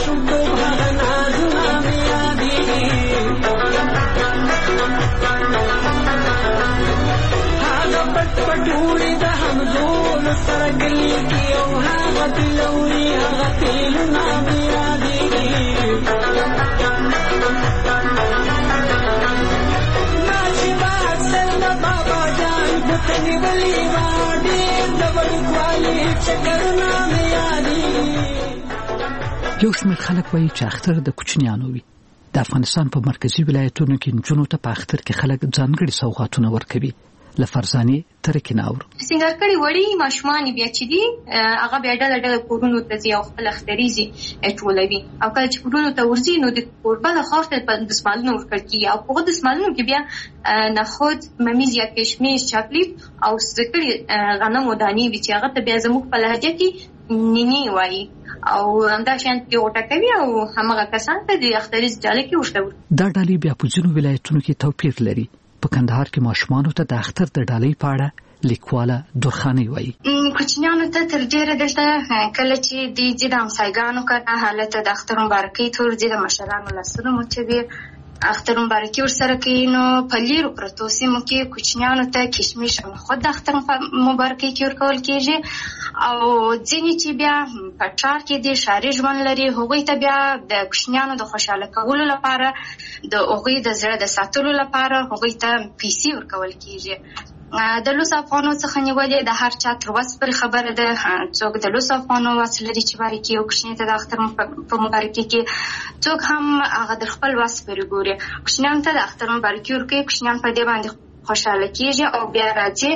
پټوړي د همزول سره ګل کې او هغه تلوري هغه تلونه بیا دي ماشي باسل د بابا جان بوتنی ولی باندې د ورکوالي چکرونه بیا دي. یو شمېر خلک وایي چې اختر د کوچنیانو وي. د افغانستان په مرکزي ولایتونو کې نجونو ته په اختر کې خلک ځانګړي سوغاتونه ورکوي. لفرزاني ترکي ناور سنگار کړي وړي ماشومان بیا چې دي هغه بیا ډله کورونو ته ځي او خپل اختریزي ټولوي، او کله چې کورونو ته ورځي نو د کوربه د خاطر په دسمالونو ورکړي او په دسمالونو کې بیا نخود، ممیز یا کشمش، چاکلیټ او سکري غنم او دانی وی چې هغه ته بیا زموږ په لهجه کې نینی وایي او همدا شان کې وټکوي او همغه کسان ته د اختریز ډالې کې ورشته. دا ډالې بیا په ځینو ولایتونو کې توپیر لري. په کندهار کې ماشومانو ته د اختر د ډالۍ په اړه لیکواله درخانۍ وایي کوچنیانو ته تر ډېره دلته کله چې د همسایګانو کنه حالت د اختر مبارکۍ تور دي د مشرانو لاسونه مچوي اختر مبارکي ورسره کوي. نو په لیرو پرتو سیمو کې کوچنیانو ته کشمش او خود د اختر مبارکۍ کې ورکول کېږي، او ځینې چې بیا په ښار کې د ښاري ژوند لري هغوی ته بیا د کوچنیانو د خوشحاله کولو لپاره د هغوی د زړه د ساتلو لپاره هغوی ته پیسې ورکول کېږي. د لوس افغانو څخه نیولې د هر چا تر وس پر خبره ده. څوک د لوس افغانو وس لري چې بارکي او کوچنی ته د اختر په مبارکۍ کې، څوک هم هغه د خپل وس پر ګوري کوچنیان ته د اختر مبارکۍ ورکوي. کوچنیان په دې باندې خوشاله کېږي او بیا راځي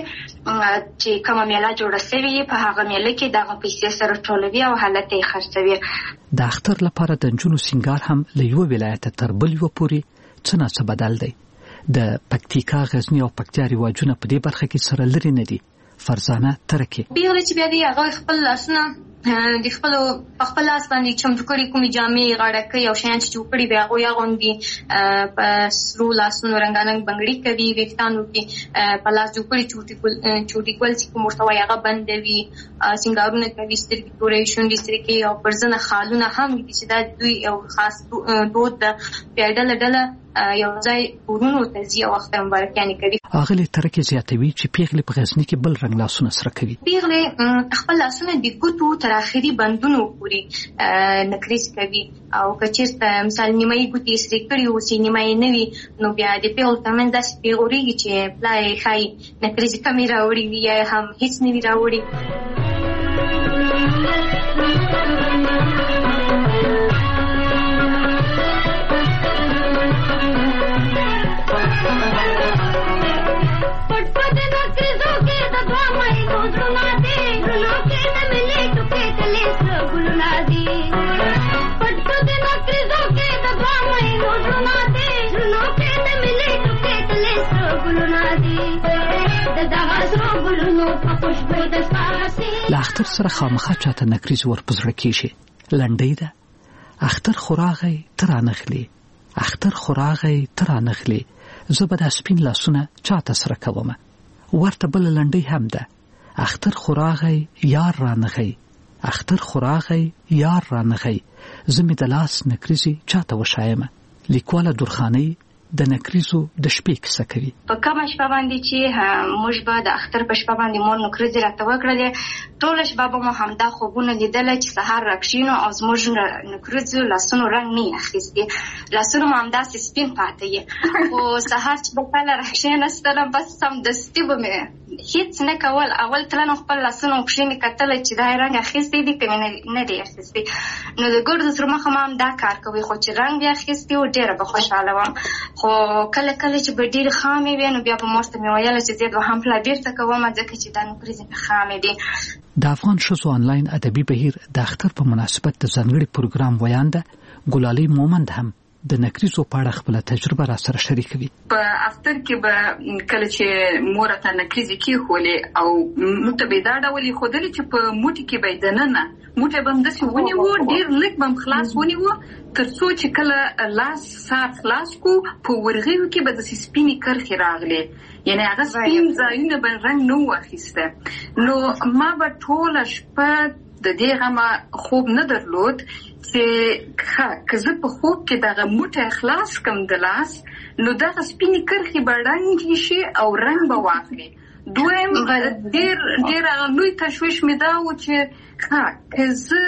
چې کومه میله جوړه شوې په هغه میله کې دغه پیسې سره ټولوي او حالت یې خرڅوي. د اختر لپاره د نجونو سینګار هم له یو ولایت تر بل یو پورې څه نه څه بدل دی. د پکتیکا، غزنی او پکتیا رواجونه په دې برخه کې سره لري نه دي. فرزانه ترکي پیغله چې بیا دی هغه خپل لاسونه د خپل لاس باندې چمتو کړي کومې جامې غاړه کوي او شیان چې جوړ کړي بیا هغوی اغوندي په سرو لاسونو رنګارنګ بنګړي کوي ویښتانو کې په لاس جوړ کړي چوټي ګل چې کوم ورته وایي هغه بندوي سینګارونه کوي سترګې تورې شونډې سرې کوي او پر ځنه خالونه هم دي چې دا دوی یو خاص دود ده. بیا ډله یو ځای کورونو ته ځي او اختر مبارکیانې کوي. اغلې ترکي زیاتوي چې پیغلې په غزني کې بل رنګ لاسونه سره کوي. پیغلې خپل لاسونه د ګوتو تر اخري بندونو پورې نکریز کوي او که چېرته مثال نیمایي ګوتې سرې کړي اوسي نیمایي نه وي نو بیا د پیغلو ترمنځ داسې پیغورېږي چې پلا یې ښایي نکریزې کمې راوړي وي یا هم هېڅ نه وي راوړي. له اختر سره خامخا چاته نکریز ورپزړه کېږي. لنډۍ ده: اختر خو راغی ته رانغلې، اختر خو راغی ته رانغلې، زه به دا سپین لاسونه چاته سره کومه. ورته بله لنډۍ هم ده: اختر خو راغی یار رانغی، اختر خو راغی یار رانغی، زه مې د لاس نکریزې چاته وښایمه. لیکواله درخانۍ د نکریزو د شپې کیسه کوي. په کومه شپه باندې چې موږ به د اختر په شپه باندې مور نکریزې راته وکړلې، ټوله شپه به مو همدا خوبونه لیدل چې سهار راکښینو او زموږ نکریزو لاسونو رنګ نه اخیستي، لاسونه مو همداسې سپین پاتې یې. خو سهار چې به کله راکښېنستلم بس سمدستي به مې هیڅ نه کول، اول تلنه خپل لاسونه پښې مې کتل چې دا رنګ اخیستی دی که مې نه دی اخیستی، نو د ګردو تر مخه ما هم دا کار کوي، خو چې رنګ بیا اخیستی و ډېره به خوشحاله وم. خو کله کله چې به ډېرې خامې وې نو بیا به مور ته مې ویله چې زه دوهم پلا بېرته کوم ځکه چې دا نکریزې مې خامې دي. د افغان ښځو آنلاین ادبي بهیر د اختر په مناسبت د ځانګړي پروګرام ویانده ګلالۍ مومند هم د نکریزو په اړه خپل تجربه را سره شریکوي. په اختر کې به کله چې مور ته نکریزې کېښولې او موږ ته به یې دا ډول ایښودلې چې په موټي کې به یې دننه موټی به همداسې ونیوو، ډېر لږ به هم خلاص ونیوو تر څو چې کله لاس سار خلاص کو په ورغیو کې به داسې سپینې کرښې راغلې، یعنې هغه سپین ځایونه به رنګ نه و اخیسته. نو ما به ټوله شپه د دې غمه خوب نه درلود چې که زه په خوب کې دغه موټی خلاص کم د لاس نو دغه سپینې کرښې به ړنګې شي او رنګ به واخلي. دویم ډېر هغه لوی تشویش مې دا و چې که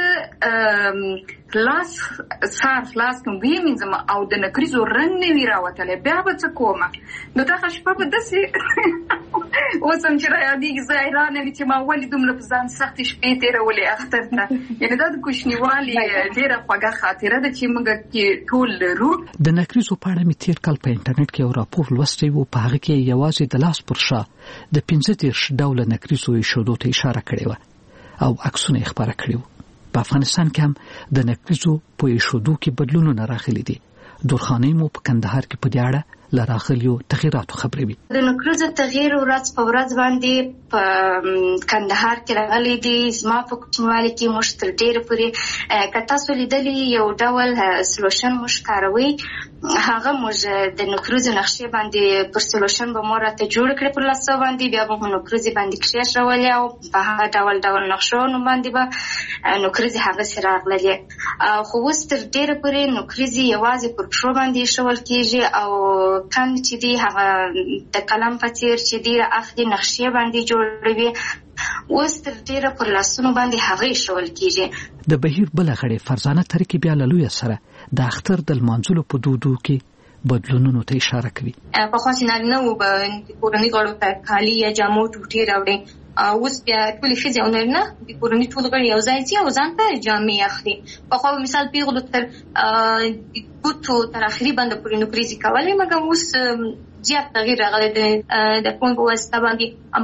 زه لاس سار خلاص کم ویې مینځم او د نکریزو رنګ نه وي راوتلی بیا به څه کومه. نو دغه شپه به داسې اوس هم چې رایادېږي زه حیرانه وي چې ما ولې دومره په ځان سختې شپې تېرولې اختر ته. یعنې دا د کوچنیوالي ډېره خوږه خاطره ده چې موږ کې ټول لرو. د نکریزو په اړه مې تېر کال په انټرنیټ کې یو راپور لوستی و، په هغه کې یوازې د لاس پر شا د 15 ډوله نکریزو ایښودو ته اشاره کړې وه او عکسونه یې خپاره کړي وو. په افغانستان کې هم د نکریزو په ایښودو کې بدلونونه راغلي دي. دورخانۍ مو په کندهار کې په دې اړه له راغلیو تغییراتو خبروي. د نکریزو تغییر ورځ په ورځ باندې په کندهار کې راغلی دی. زما په کوچنیوالي کې موږ تر ډېره پورې که تاسو لیدلي یو ډول سلوشن موږ کاروئ، هغه موږ د نکریزو نقشې باندې پر سلوشن به مو راته جوړ کړې پر لاسو باندې، بیا به مو نکریزې باندې کښېښولې او په هغه ډول نقشونو باندې به نکریزې هغسې راغللې. خو اوس تر ډېره پورې نکریزې یوازې پر پښو باندې ایښول کېږي او کم چې دی هغه د قلم په څیر چې دی اخلي نقشې باندې جوړوي، اوس تر ډېره پر لاسونو باندې هغه ایښول کېږي. د بهیر بله غړې فرزانه ترکي بیا له لویه سره د اختر د لمانځلو په دودو کې بدلونونو ته اشاره کوي. پخوا چې نارینه وو به کورنۍ غړو ته کالي یا جامو ټوټې راوړي، اوس بیا ټولې ښځې او نارینه د کورنۍ ټول غړي یو ځای ځي او ځان ته جامې اخلي. پخوا مثال پیغلو تر ګوتو تر اخري باندې پورې نکریزې کولې، مګر اوس زیات تغییر راغلی د فون په واسطه باندې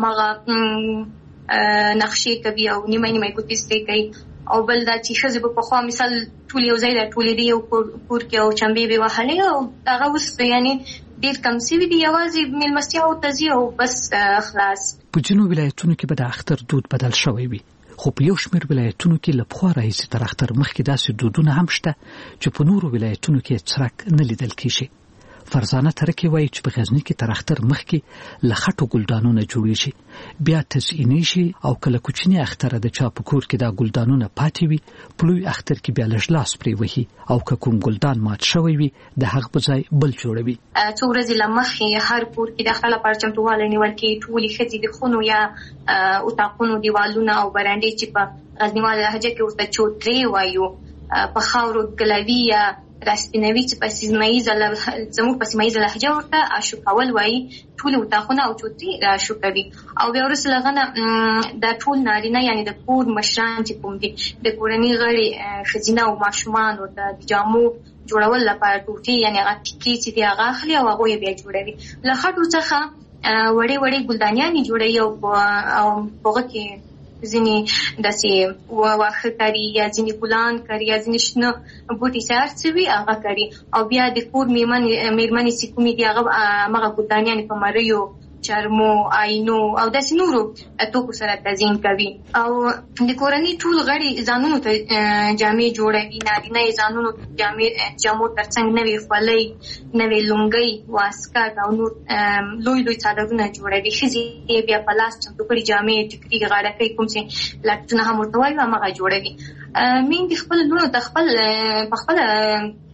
هماغه نقشې کوي او نیمه ګوتې سپې کوي. او بل دا چې ښځې به پخوا مثال ټول یو ځای راټولېدې یو کور کې او چمبې به وهلې، او هغه اوس یعنې ډېر کم سوي دي، یوازې مېلمستیاو ته ځي او بس خلاص. په ځینو ولایتونو کې به د اختر دود بدل شوی وي، خو په یو شمېر ولایتونو کې له پخوا راهیسې تر اختر مخکې داسې دودونه هم شته چې په نورو ولایتونو کې څرک نه لیدل کېږي. فرزانه ترکي وایي چې په غزني کې تر اختر مخکې له خټو ګلدانونه جوړېږي، بیا تزئینې شي او کله کوچني اختره د چا په کور کې دا ګلدانونه پاتې وي په لوی اختر کې بیا لږ لاس پرې وهي او که کوم ګلدان مات شوی وي د هغه په ځای بل جوړوي. څو ورځې له مخکې هر کور کې د اختر لپاره چمتووالی نیول کېږي. ټولې ښځې د خونو یا اتاقونو دیوالونه او برنډې چې په غزنیواله لهجه کې ورته چوترې وایو په خاورو ګلوي یا راستینوي چې زموږ په سیمه ییزه لهجه ورته اشوکول وایي. ټولې اتاقونه او چوترې راشوکوي او بیا وروسته له هغه نه دا ټول نارینه یعنې د کور مشران چې کوم دي د کورنۍ غړي ښځینه او ماشومان ورته د جامو جوړول لپاره ټوټې یعنې هغه ټیکې چې دي هغه اخلي او هغوی یې بیا جوړوي. له خټو څخه وړې ګلدانیانې جوړوي او په هغه کې ځینې داسې واښه کاري یا ځینې ګلان کاري یا ځینې شنه بوټي چې هر څه وي هغه کاري، او بیا د کور مېرمنې چې کومې دي هغه همغه ګلدانیانې په مریو چرمو آینو او داسې نورو توکو سره تزیین کوي. او د کورنۍ ټول غړي ځانونو ته جامې جوړوي. نارینه یې ځانونو جامو ترڅنګ نوې خولۍ، نوې لونګۍ، واسکټ او نور لوی څادرونه جوړوي. ښځې یې بیا په لاس چمتو کړي جامې، ټیکري، غاړکۍ، کوم چې لټونه هم ورته وایي همغه جوړوي. میندې خپل لونو ته په خپله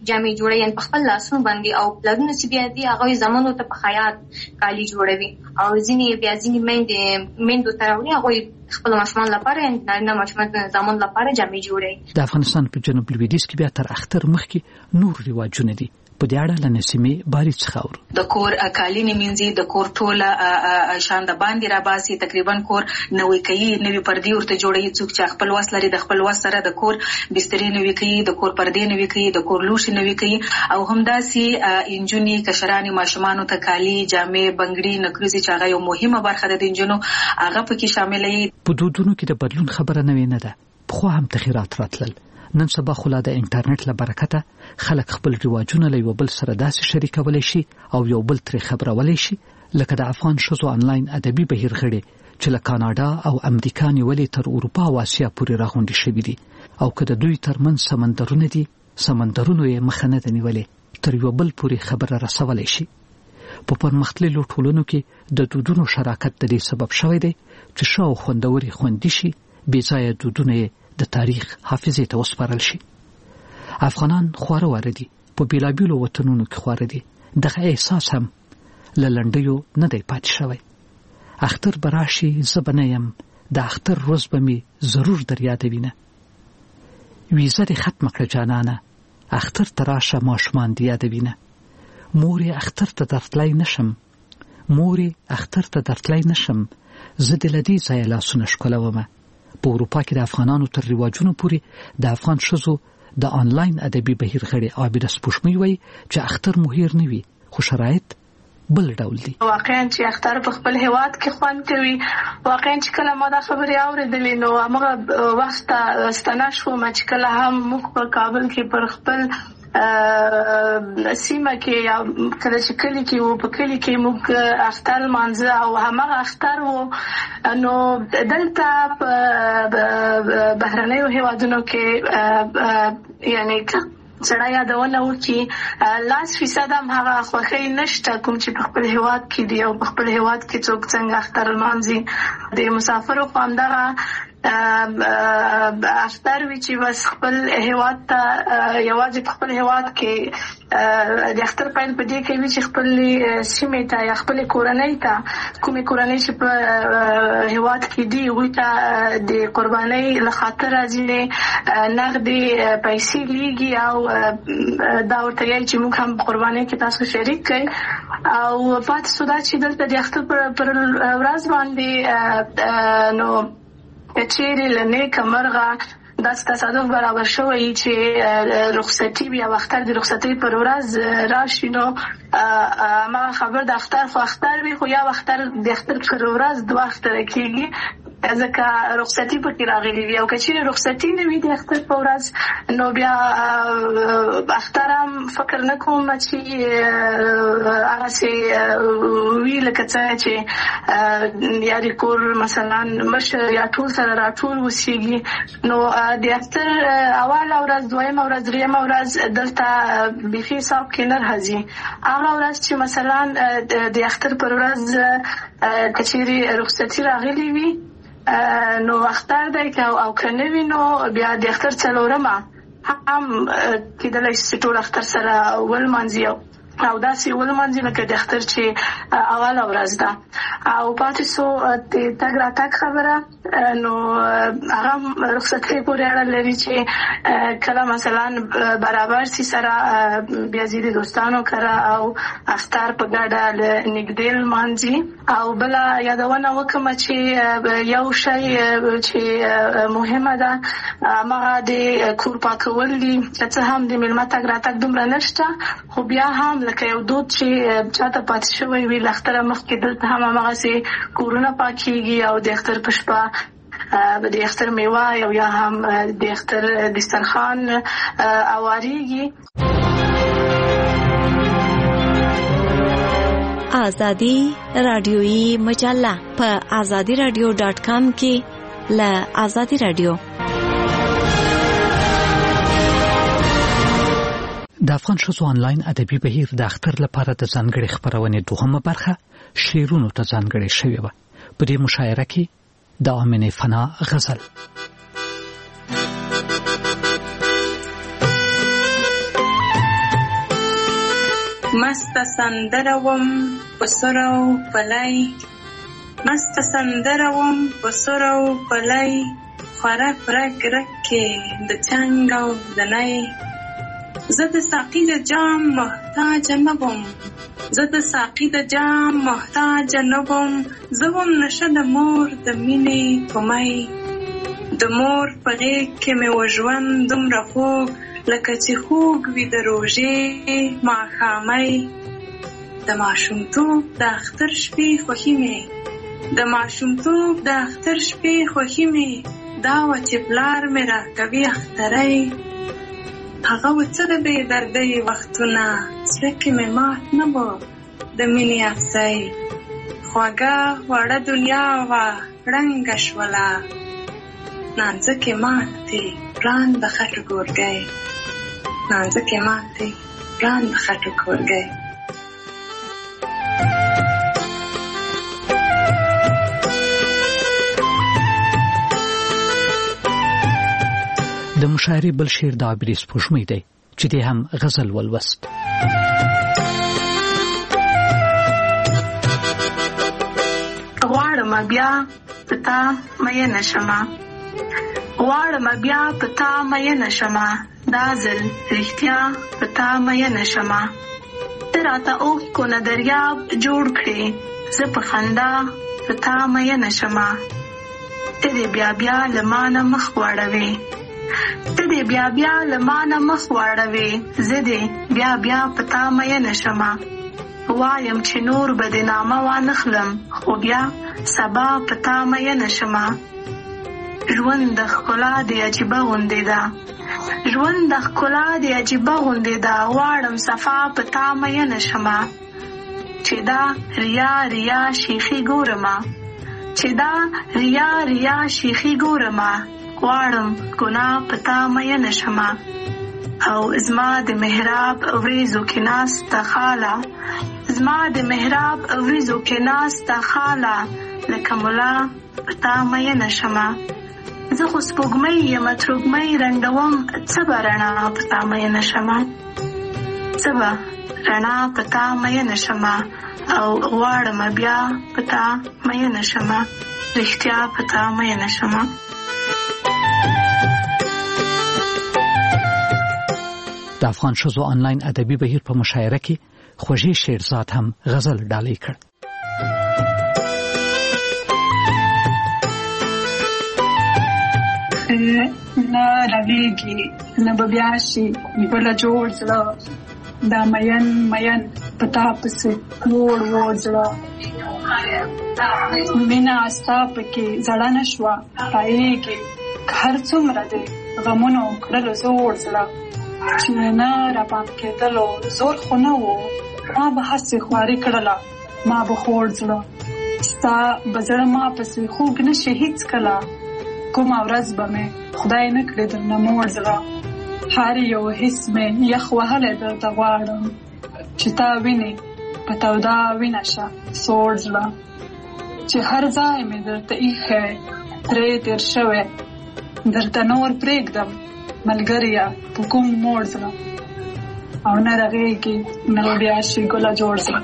جامې جوړي ان په خپل لاسونو باندې او پلانونه چې بیا دي هغه زمونږ ته په خیاط کالي جوړوي او ځینې میندو ته راوړي هغه خپل ماشومان لپاره نه ماشومان زمون لپاره جامې جوړي. د افغانستان په جنوب لویدیځ کې بیا تر اختر مخکې نور رواجونه دي. په دې اړه له نسیمې باري څخه اورو. د کور کالي نیمینځي د کور ټوله شان د باندې را باسي تقریبا کور نوې کوي نوې پردي ورته جوړي څوک چې خپل وس لري د خپل وس سره د کور بسترې نوې کوي د کور پردې نوې کوي د کور لوښي نوې کوي او همداسي انجونی کشرانی ماشومان ته کالي جامې بنگړي نکریزي چې هغه یو مهمه برخه ده د انجونو هغه پکې شاملې. په دودونو کې د بدلون خبره نه ده. خو هم تغیرات راتلل. نن سبا خلا د انټرنیټ له برکته خلک خپل رواجونه له یو بل سره داسې شریکولای شي او یو بل ترې خبرولای شي لکه د افغان ښځو آنلاین ادبي بهیر غړي چې له کاناډا او امریکا نیولې تر اروپا او اسیا پورې راغونډي شوي دي او که د دوی ترمنځ سمندرونه دي سمندرونو یې مخه نه ده نیولې تر یو بل پورې خبره رسولای شي. په پرمختللو ټولنو کې د دودونو شراکت د دې سبب شوی دی چې شاو خوندوري خوندي شي بې ځایه دودونه د تاریخ حافظه ته وسپارل شي. افغانان خواره واره دي په بیلابیلو وطنونو کې خواره دي. دغه احساس هم للندیو نه دی پاتې شوی. اختر براشي زبنیم د اختر روز به می ضرور در یادوینه. ویزه دې ختم کړه جانانه اختر تراشه ماشومان دی یادوینه. مورې اختر ته درتلای نشم زه د لدی ځای لاسونه ښکلومه. په اروپا کې د افغانانو تر رواجونو پورې د افغان ښځو د آنلاین ادبي بهیر غړي عابده سپوږمۍ وایي چې اختر مو هیر نه وي خو شرایط بل ډول دي. واقعا چې اختر په خپل هیواد کې خوند کوي. واقعا چې کله ما دا خبرې اورېدلې نو هغه وخت ستنه شوم چې کله هم موږ په کابل کې پر خپل سیمه کې یا کله چې کلی کې وو په کلی کې موږ اختر مانځه او همغه اختر وو نو دلته په بهرنیو هیوادونو کې یعنی سړی یادونه وکړي 100% هم هغه خوښۍ نشته کوم چې په خپل هیواد کې دی او په خپل هیواد کې څوک څنګه اختر لمانځي. د مسافرو خو همدغه اختر وی چې بس خپل هیواد ته یوازې په خپل هیواد کې د اختر پیل په دې کې وی چې خپل سیمې ته یا خپل کورنۍ ته کومې کورنۍ چې په هیواد کې دی وی ته د قربانۍ لخاطر ځینې نغدي پیسې لیږي او دا ورته یې چې موږ هم قربانۍ کې تاسو شریک کړئ او پاتې سودا چې دلته د اختر پر ورځ باندې نو چیرې لنه کمرغه دا تصادف برابر شوی چې رخصتي بیا وختر د رخصتي پر ورځ راشي نو ما خبر د اختر خو اختر وی خو یا وختر د اختر پر ورځ دوه اختر کېږي ځکه رخصتي پکې راغلي وي او کچې رخصتي نه وي د اختر په ورځ نو بیا اخترام فکر نه کوم چې هغه سي وی لکه چې یاري کور مثلا مشر یا ټول سره راټول وسیږي نو د اختر اول ورځ دویم ورځ دریم ورځ دلته بيخي صاحب کې نه راځي هغه ورځ چې مثلا د اختر پر ورځ کچېری رخصتي راغلي وي نو اختر دی او کنه وینو بیا د اختر څلورمه هم کېدلای شي ټول اختر سره ول منځي او داسې ول منځي لکه د اختر چې اول ورځ ده او پاتې سو د تګ راتګ خبره نو هغه رخصتي پورې اړه لري چې کله مثلا برابر سي سره بیا زیری دوستانو کرا او اختر په ګډه نګدل منځي او بل یادونه وکم چې یو شی چې مهمه ده ما د کور پاکول دي چې هم د ملما تګ راتګ دومره نشته خو بیا هم لکه یو دود چې چاته پاتې شوی وي لختره مخکې دلته هم هغه سي کورونه پاکيږي او د اختر پښپا د اختر میوه او یا هم د اختر دسترخوان اواریږي. آزادی رادیویی مجله په azadiradio.com کې له آزادی رادیو. د افغان ښځو آنلاین ادبي بهیر د اختر لپاره د ځانګړي خبرونې دوهمه برخه شعرونو ته ځانګړې شوې وه. په دې مشاعره کې د آمنې فنا غزل مست سندروم بسرو پلی مست سندروم بسرو پلی خورک رک رکی د چنگ او دنی زه د ساقی د جام محتاج نبم زه د ساقی د جام محتاج نبم زه هم نشه د مور د مینې په می د مور په غېږ کې مې و ژوند دومره خوږ لکه چې خوږ وي د روژې ماښامۍ د ماشومتوب د اختر شپې خوښي مې د ماشومتوب د اختر شپې خوښي مې دا و چې پلار مې راکوي اخترۍ هغه و څه د بې دردۍ وختونه زړه کې مې مات نه و د مینې افسۍ خوږه وړه دنیا وه ړنګه شوله نانځکې ماتې پران د خټو ګورګۍ نانځکې ماتې پران د خټو ګورګۍ د مشاعرې بل شعر د عابدې سپوږمۍ دی چې دی هم غزل ولوست. غواړم بیا پتا مې نشمه غواړم بیا پتا مې نشمه دا ځل رښتیا پتا مې نشمه ته راته اوښ کو نه دریاب جوړ کړې زه په خندا پتا مې نشمه ته دې بیا بیا له مانه مخ واړوې ته دې بیا بیا له مانه مخ واړوې زه دې بیا بیا پتا مې نشمه وایم چې نور به دې نامه وانخلم خو بیا سبا پتا مې نشمه ژوند د ښکلا دی عجیبه غوندې ده ژوند د ښکلا دی عجیبه غوندې ده غواړم صفا پتا مې نشمه چې دا ریا ریا شیخي ګورمه چې دا ریا ریا شیخي ګورمه غواړم ګناه پتا مې نشمه او زما د محراب وریزو کې ناسته خاله زما د محراب وریزو کې ناسته خاله لکه ملا پتا مې نشمه زه خو سپوږمۍ یم تروږمۍ رنډوم څه به رڼا پتا مې نشمه څه به رڼا پتا مې نشمه او غواړم بیا پتا مې نشمه رښتیا پتا مې نشمه. د افغان ښځو آنلاین ادبي بهیر په مشاعره کې خوږې شعرزاد هم غزل ډالۍ کړ. نه راویږي نه به بیا شي بله جوړ زړه دا مین مین پتا پسې وړ وړ زړه مینه ستا پکې زړه نه شوه رایږي که هر څومره دی غمونو کړلو زوړ زړه چې نه رابام کېدلو زور خو نه و ما به هسې خواري کړله ما به خوړ زړه ستا به زړه ما پسې خوږ نه شي هېڅکله کومه ورځ به مې خدای نه کړې درنه موړ زړه هر یو حس مې یخ وهلی درته غواړم چې تا وینې په توده وینه شه سوړ زړه چې هر ځای مې درته ایښی ترې تېر شوی درته نور پرېږدم ملګریه په کوم موړ زړه او نه رغېږي نه بیا شي ګله جوړ زړه.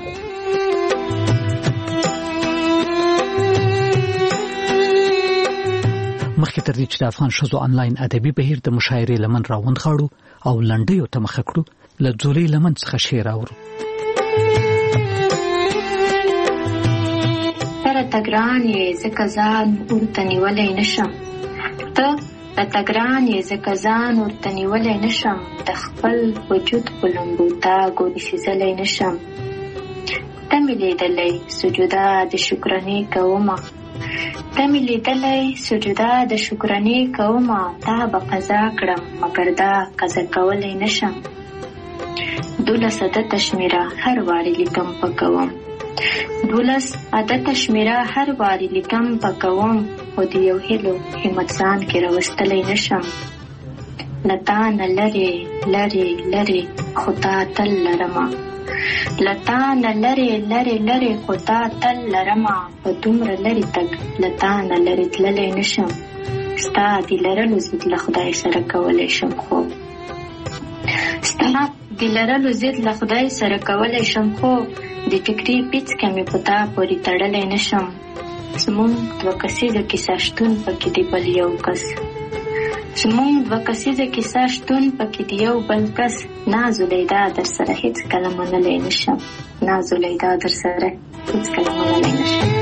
مخکې تر دې چې د افغان ښځو آنلاین ادبي بهیر د مشاعرې لمن راوندغاړو او لنډیو ته مخه کړو له ځولۍ لمن څخه شعر اورو. ته راته ګران یې ځکه ځان ورته نیولی نشم ته راته ګران یې ځکه ځان ورته نیولی نشم د خپل وجود په لمبو ته ګورې سېزلی نشم ته مې لیدلی سجوده د شکرانې کومه ته مې لیدلی سجده د شکرانې کومه تا به قضا کړم مګر دا قضا کولی نشم 12 عدده شمېره هر وارې لیکم پکوم 12 عدده شمېره هر وارې لیکم پکوم خو د یو هیلو همت ځان کې راوستلی نشم له تا نه لرې لرې لرې خو تا تل لرمه له تا نه لرې لرې لرې خو تا تل لرمه په دومره لرې تګ له تا نه لرې تللی نشم ستا د لرلو ضد له خدای سره کولی شم خو ستا د لرلو ضد له خدای سره کولی شم، خو د فکري پیڅکه مې په تا پورې تړلی نشم. زمونږ 2 کسیزه کیسه شتون پکې د بل یو کس، زمونږ 2 کسیزه کیسه شتون پکې د یو بل کس. نازولیدا در سره هیڅ کله منلی نشم، نازولیدا در سره هیڅ کله منلی نشم.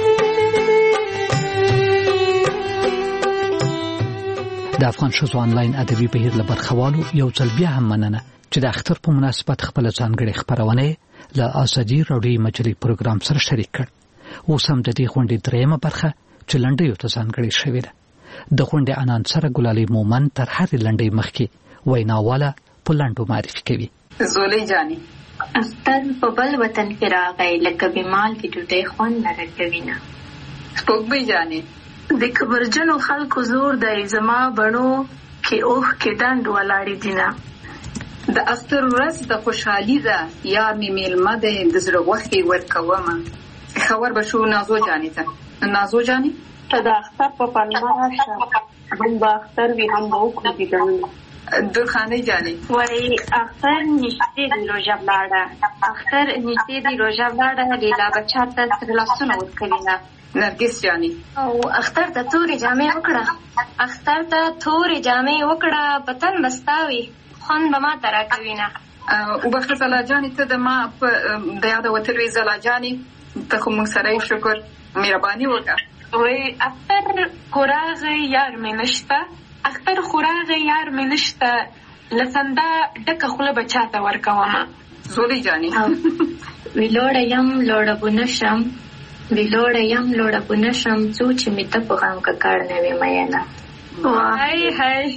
د افغان ښځو آنلاین ادبي بهیر له برخوالو یو ځل بیا هم مننه چې د اختر په مناسبت خپل ځانګړې خپرونه له ازادي راډیو مجلې پروګرام سره شریک کړ. اوس هم د دې غونډې 3مه برخه چې لنډیو ته ځانګړې شوې ده. د غونډې انانسره ګلالي مومن تر هرې لنډۍ مخکې ویناواله په لنډو معرفي کوي. زولۍ جانې اختر په بل وطن کې راغی، لکه بیمال د ډوډۍ خوند نه راکوینه. سپوږمۍ جانې د کبرجنو خلکو زور دی، زما بڼو کې اوښ کې ډنډ ولاړې دینه. د اختر ورځ د خوشحالي ده، یار مې میلمه دی د زړه غوښې ورکومه. خبر به شو نازو جانې ته. نازو جانې ته د اختر په پلمه راشه، هم به اختر وي هم به وکړو دیدنونه. درخانۍ جانې وایي اختر نږدې دی روژه ولاړه، اختر نږدې دی روژه ولاړه، لیلا بچا ته سره لاسونه ورکوینه. نرګس جانې او اختر ته تورې جامې وکړه، اختر ته تورې جامې وکړه، بتن بستاوي خوند به ما ته راکوینه. وبخښه زلا جانې ته د ما په د یاده وتلوې زلا جانې ته خو موږ سره یې شکر مهرباني وکړه. وایي اختر خو راغی یار مې نشته، اختر خو راغی یار مې نشته، له خندا ډکه خوله به چاته ورکومه. زولۍ جانې وی لوړه یم لوړه به نشم، وی لوړه یم لوړه به نشم، څو چې مې ته په غم ککړ نه وې مینه. هی هی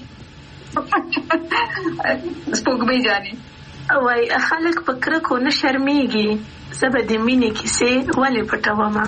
سپوږمۍ جانې وای خلک په کرکو نه شرمېږي، زه به د مینې کیسې ولې پټومه.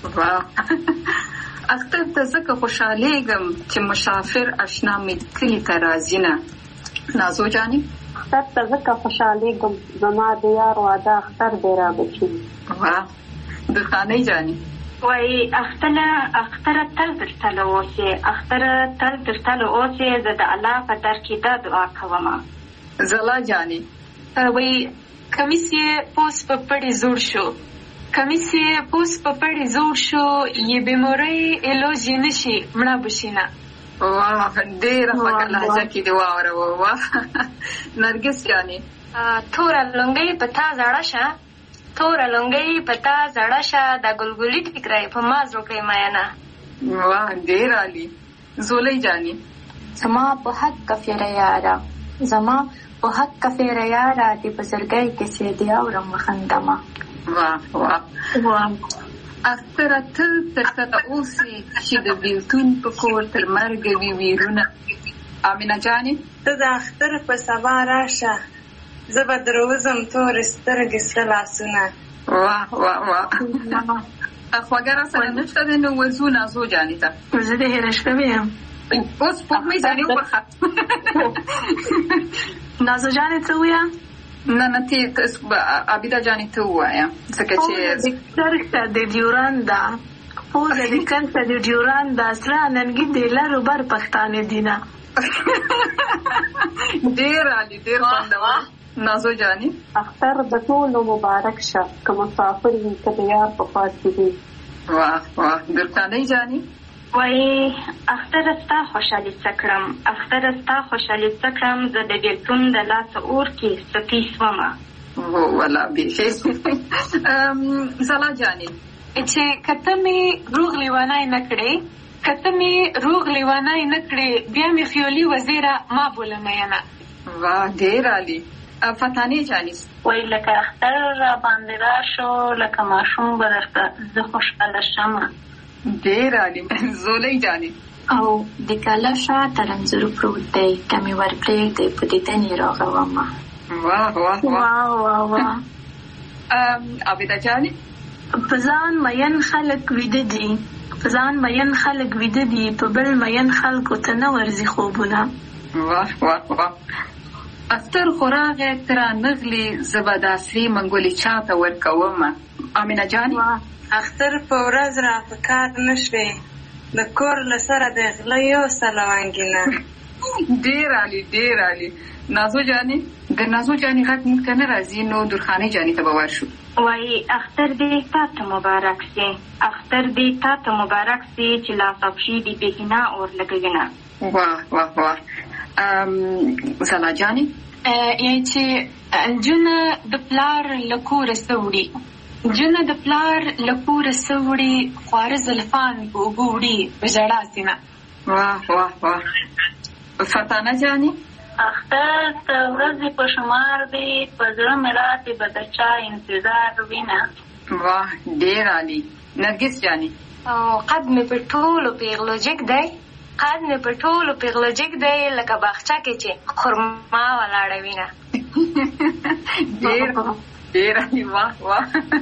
اختر ته ځکه خوشحالېږم چې مسافر اشنا مې کلي ته راځي نه. نازو جانې اختر ته ځکه خوشحالېږم زما د یار واده اختر دی را بچي. درخانۍ جانې وایي اختره تل درتله اوسې، اختره تل درتله اوسې، زه د الله په در کې دا دعا کومه. زلا جانې وایي کمیس یې پوس په پړې زوړ شو، کمیس یې پوس په پړې زوړ شو، یې بیمورۍ علاج یې نشي مړه بشینه. واه ډېره خوږه لهجه کې دې واوروه. واه نرګس جانې توره لونګۍ په تا زړه شه، توره لونګۍ په تا زړه شه، د ګلګلي ټیکری په ما زړه کړې مینه. واه ډېر عالي. زولۍ جانې زما په حق کفیره یاره، زما په حق کفیره یاره، د بزرګۍ کیسې دې اورم وخندمه. واه واه واه اختره تل ترتله اوسې چې د بیلتون په کور تر مرګه وي ویرونه. امینه جانې ته د اختر په سبا راشه، زه به دروزم تورې سترګې سره لاسونه. واه واه واه خوږه راسره نشته دی نو ورځو نازو جانې ته. زه دې هېره شوې یم. اوس سپوږمۍ جانې وبخښه. نازو جانې ته ووایم؟ نه ته عابده جانې ته ووایم ځکه چې سترګه د ډیورنډه، پوزه د کنته د ډیورنډه، زړه ننګي د لرو بر پښتانه دینه. ډېر عالي ډېر خوندور. نازو جانې اختر د ټولو مبارک شه، که مسافر وي که د یار په خوا کې وي. واه واه درخانۍ جانې وایي اختر ستا خوشحالي څه کړم، اختر ستا خوشحالي څه کړم، زه د بیلتون د لاسه اور کې سپي شومه. ولا بیخي زلا جانې چې که ته مې روغ لیوانی نه کړې، که ته مې روغ لیوانی نه کړې، بیا مې خیالي وزیره ما بوله مینه. واه ډېر عالي. فتانې جانې وایي لکه اختر را باندې راشو، لکه ماشوم به درته زه خوشحاله شمه. ډېر عالي. زولۍ جانې او د کاله شا تر انځور پروت دی، که مې ورپرېږدی په دیدن یې راغومه. واه واه واه واه واه عابده جانې په ځان مین خلک ویده دي، په ځان مین خلک ویده دي، په بل مین خلکو ته نه ورځي خوبونه. واه واه واه اختر خو راغی ته رانغلې، زه به د عصري منګولې چاته ورکومه. امینه جانې اختر په ورځ را په کار نه شوې، د کور له سره د غله یو سلوانګینه. ډېر عالي ډېر عالي. نازو جانې د نازو جاني غږ موږ ته نه راځي، نو درخانۍ جاني ته به ورشو. وایي اختر دې تا ته مبارک سي، اختر دې تا ته مبارک سي چې لا صفشي دې بهینا اور لګوینه. واه واه واه. زلا جاني یعنی چې جنه د پلار له کوره سوړي، جنه د پلار له کوره سوړي، خواره زلفان په اوبو وړي په ژړا سینه. واه واه واه. فتانه جاني اختر ته ورځې په شمار دی، په زړه مې راتې به د چا انتظار وینه. واه ډېر عالي. نرګس جاني قد مې په ټولو پیغلو جګ دی، قد مې په ټولو پیغلو جګ دی، لکه باغچه کې چې خرما ولاړه وینه. ډېر عالي. واه واه.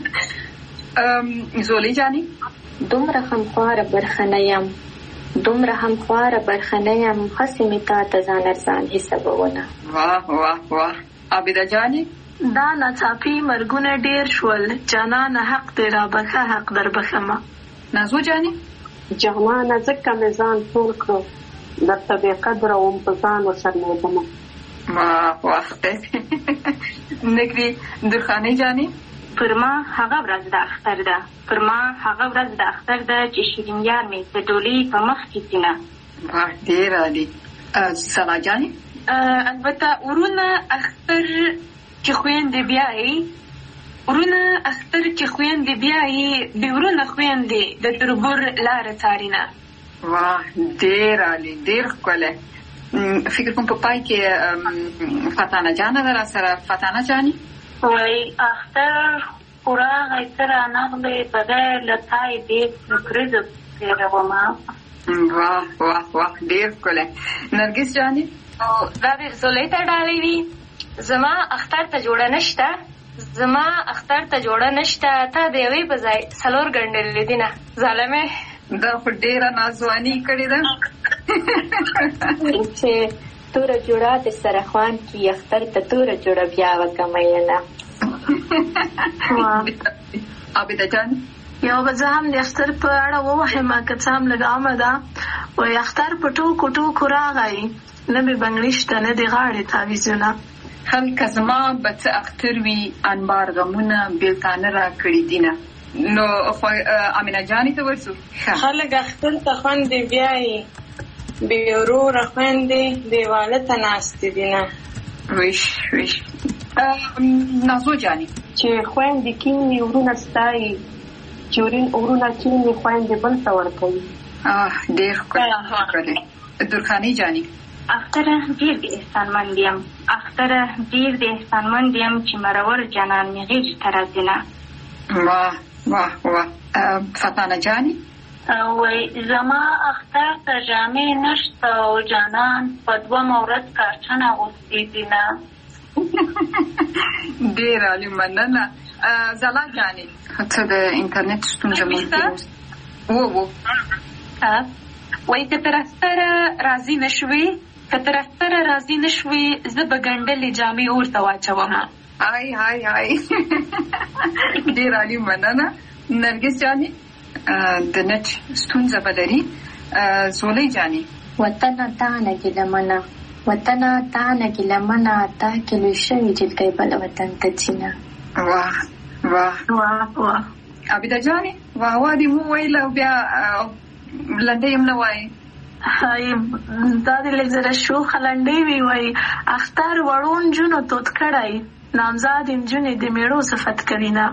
زولۍ جاني دومره همخواره برخه یم، دومره همخواره برخه یم، هسې مې تا ته ځان ارزان حسابونه. واه واه واه. عابده جاني دا ناڅاپي مرګونه ډېر شول، جانانه حق دې رابخه، حق در بخمه. نازو جاني جهانه ځکه مې ځان ټول کړو، درته بې قدره وم په ځان وشرمېدمه. واه واه. نګري درخانۍ جاني پر ما هغه ورځ د اختر ده، پر ما هغه ورځ د اختر ده چې شیرین یار مې د ډولۍ په مخ کې سینه. واه ډېر عالي. سلا جاني البته ورونه اختر چې خویندې بیایي، ورونه اختر چې خویندې بیایي، بې ورونه خویندې د تربور لاره څارینه. واه ډېر عالي، ډېر ښکلی. فکر کوم په پای کې فتانه جانه ده را سره. فتانه جاني وایي اختر خوراغی ته رانغلې، بغیر له تای دې نکریزو تېرومه. واه واه واه ډېر ښکلی. نرګس جاني دا دې زولۍ ته ډالۍ وي. زما اختر ته جوړه نشته، زما اختر ته جوړه نشته، تا د یوې په ځای څلور ګنډلې دینه ظالمې. دا خو ډېره نازواني کړې ده. چې توره جوړه د سره خوان کې، اختر ته توره جوړه بیا وکمینه. عابده جاني یو به زه هم د اختر په اړه ووایم، که څه هم لږ عامه ده. وایي اختر په ټوکو ټوکو راغی، نه مې بنګړي شته نه د غاړې تعویذونه. هلکه زما به څه اختر وي، انبار غمونه بېلتانه را کړي دینه. نو امینه جاني ته ورسو. خلک اختر ته خوندې بیایي، بې وروره خویندې دیواله ته ناستې دینه. ویش ویش. نازو جاني چې خویندې کینې ورونه ستایي، چې ورونه کینې خویندې بل ته ورکوي. ډېر ښکلی. درخانۍ جاني اختره ډېر د احسانمند یم، اختره ډېر د احسانمند یم، چې مرور جانان مې غېږې ته راځینه. واه واه واه. فتانه جاني وایي زما اختر ته جامې نشته، او جانان په دومه ورځ کارچن اغوستې دینه. ډېر عالي، مننه. زلا جاني څه د انټرنیټ ستونزه موجوده وایي که تر اختره راضي نه شوې، که تر اختره راضي نه شوې، زه به ګنډلې جامې ورته واچومه. هاي هاي هاي. ډېر عالي، مننه. نرګس جاني د نت ستونزه به لري. زولۍ جاني وطنه تانه ګیلمنه، وطنه تانه ګیلمنه، تا کې لوی شوي جلکۍ بل وطن ته ځینه. واه واه واه واه. عابده جاني واه واه دې وویل او بیا لنډۍ هم نه وایي. دا دې لږ زره شوخه لنډۍ وي. وایي اختر وړو نجونو تود کړی، نامزاد نجونې د میړو صفت کوینه.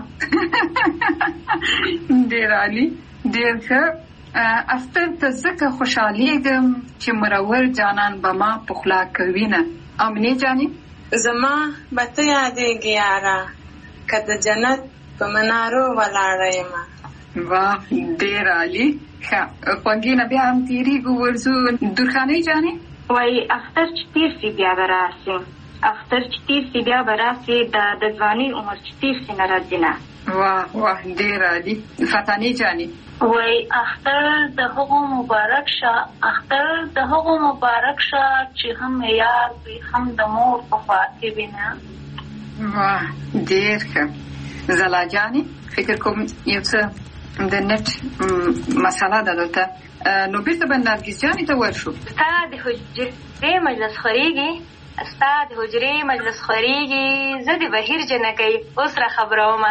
ډېر عالي، ډېر ښه. اختر ته ځکه خوشحالیږم چې مرور جانان به ما پخلا کوینه. امینې جاني زما به ته یادېږي یاره، که د جنت په منارو ولاړه یمه. واه ډېر عالي. ښه خوږې نه بیا هم تېرېږو، ورځو. درخانۍ جاني وایي اختر چې تېر سي بیا به راسي، اختر چې تېر سي بیا به راسي، د ځوانۍ عمر چې تېر سي نه راځي نه. واه واه ډېر عالي. فتانې جاني وایي اختر د هغو مبارک شه، اختر د هغو مبارک شه، چې هم یار وي هم د مور په خوا کې وي نه. واه ډېر ښه. زلا جاني فکر کوم یو څه د نت مسله ده دلته، نو بېرته به نرګس جاني ته ورشو. ستا د حجرې مجلس خورېږي، استاد حجرې مجلس خوريږي زه د بهیر جنکۍ اوس را خبرومه.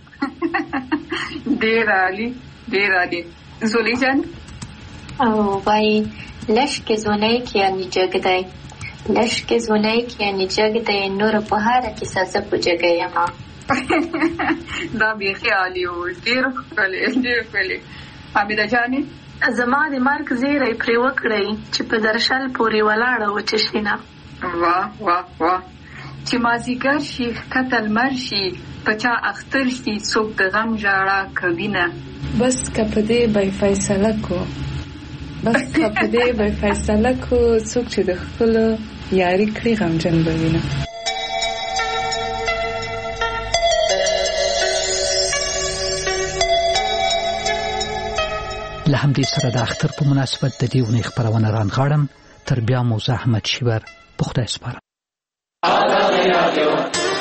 ډېر عالی ډېر عالی. زولي جان او وای لشک زونای کې یعنی جګ دی، لشک زونای کې یعنی جګ دی، نور په هر کې سزا په جګه یما. دا بیخي عالی و. ډېر ښکلی ډېر ښکلی. حمیده جانې زما د مرګ زیری پرې وکړئ چې په درشل پورې ولاړه وچشینه. واه واه واه. چې مازیګر شي ښکته لمر شي په چا اختر شي څوک د غم ژړا کوي نه. بس که په دې به فیصله کو، بس که په دې به فیصله کو، څوک چې د خپلو یاري کړي غمجن به وي نه. له همدې سره د اختر په مناسبت د دې اونۍ خپرونه رانغاړم. تر بیا مو زه احمد شیبر په خدای سپارم.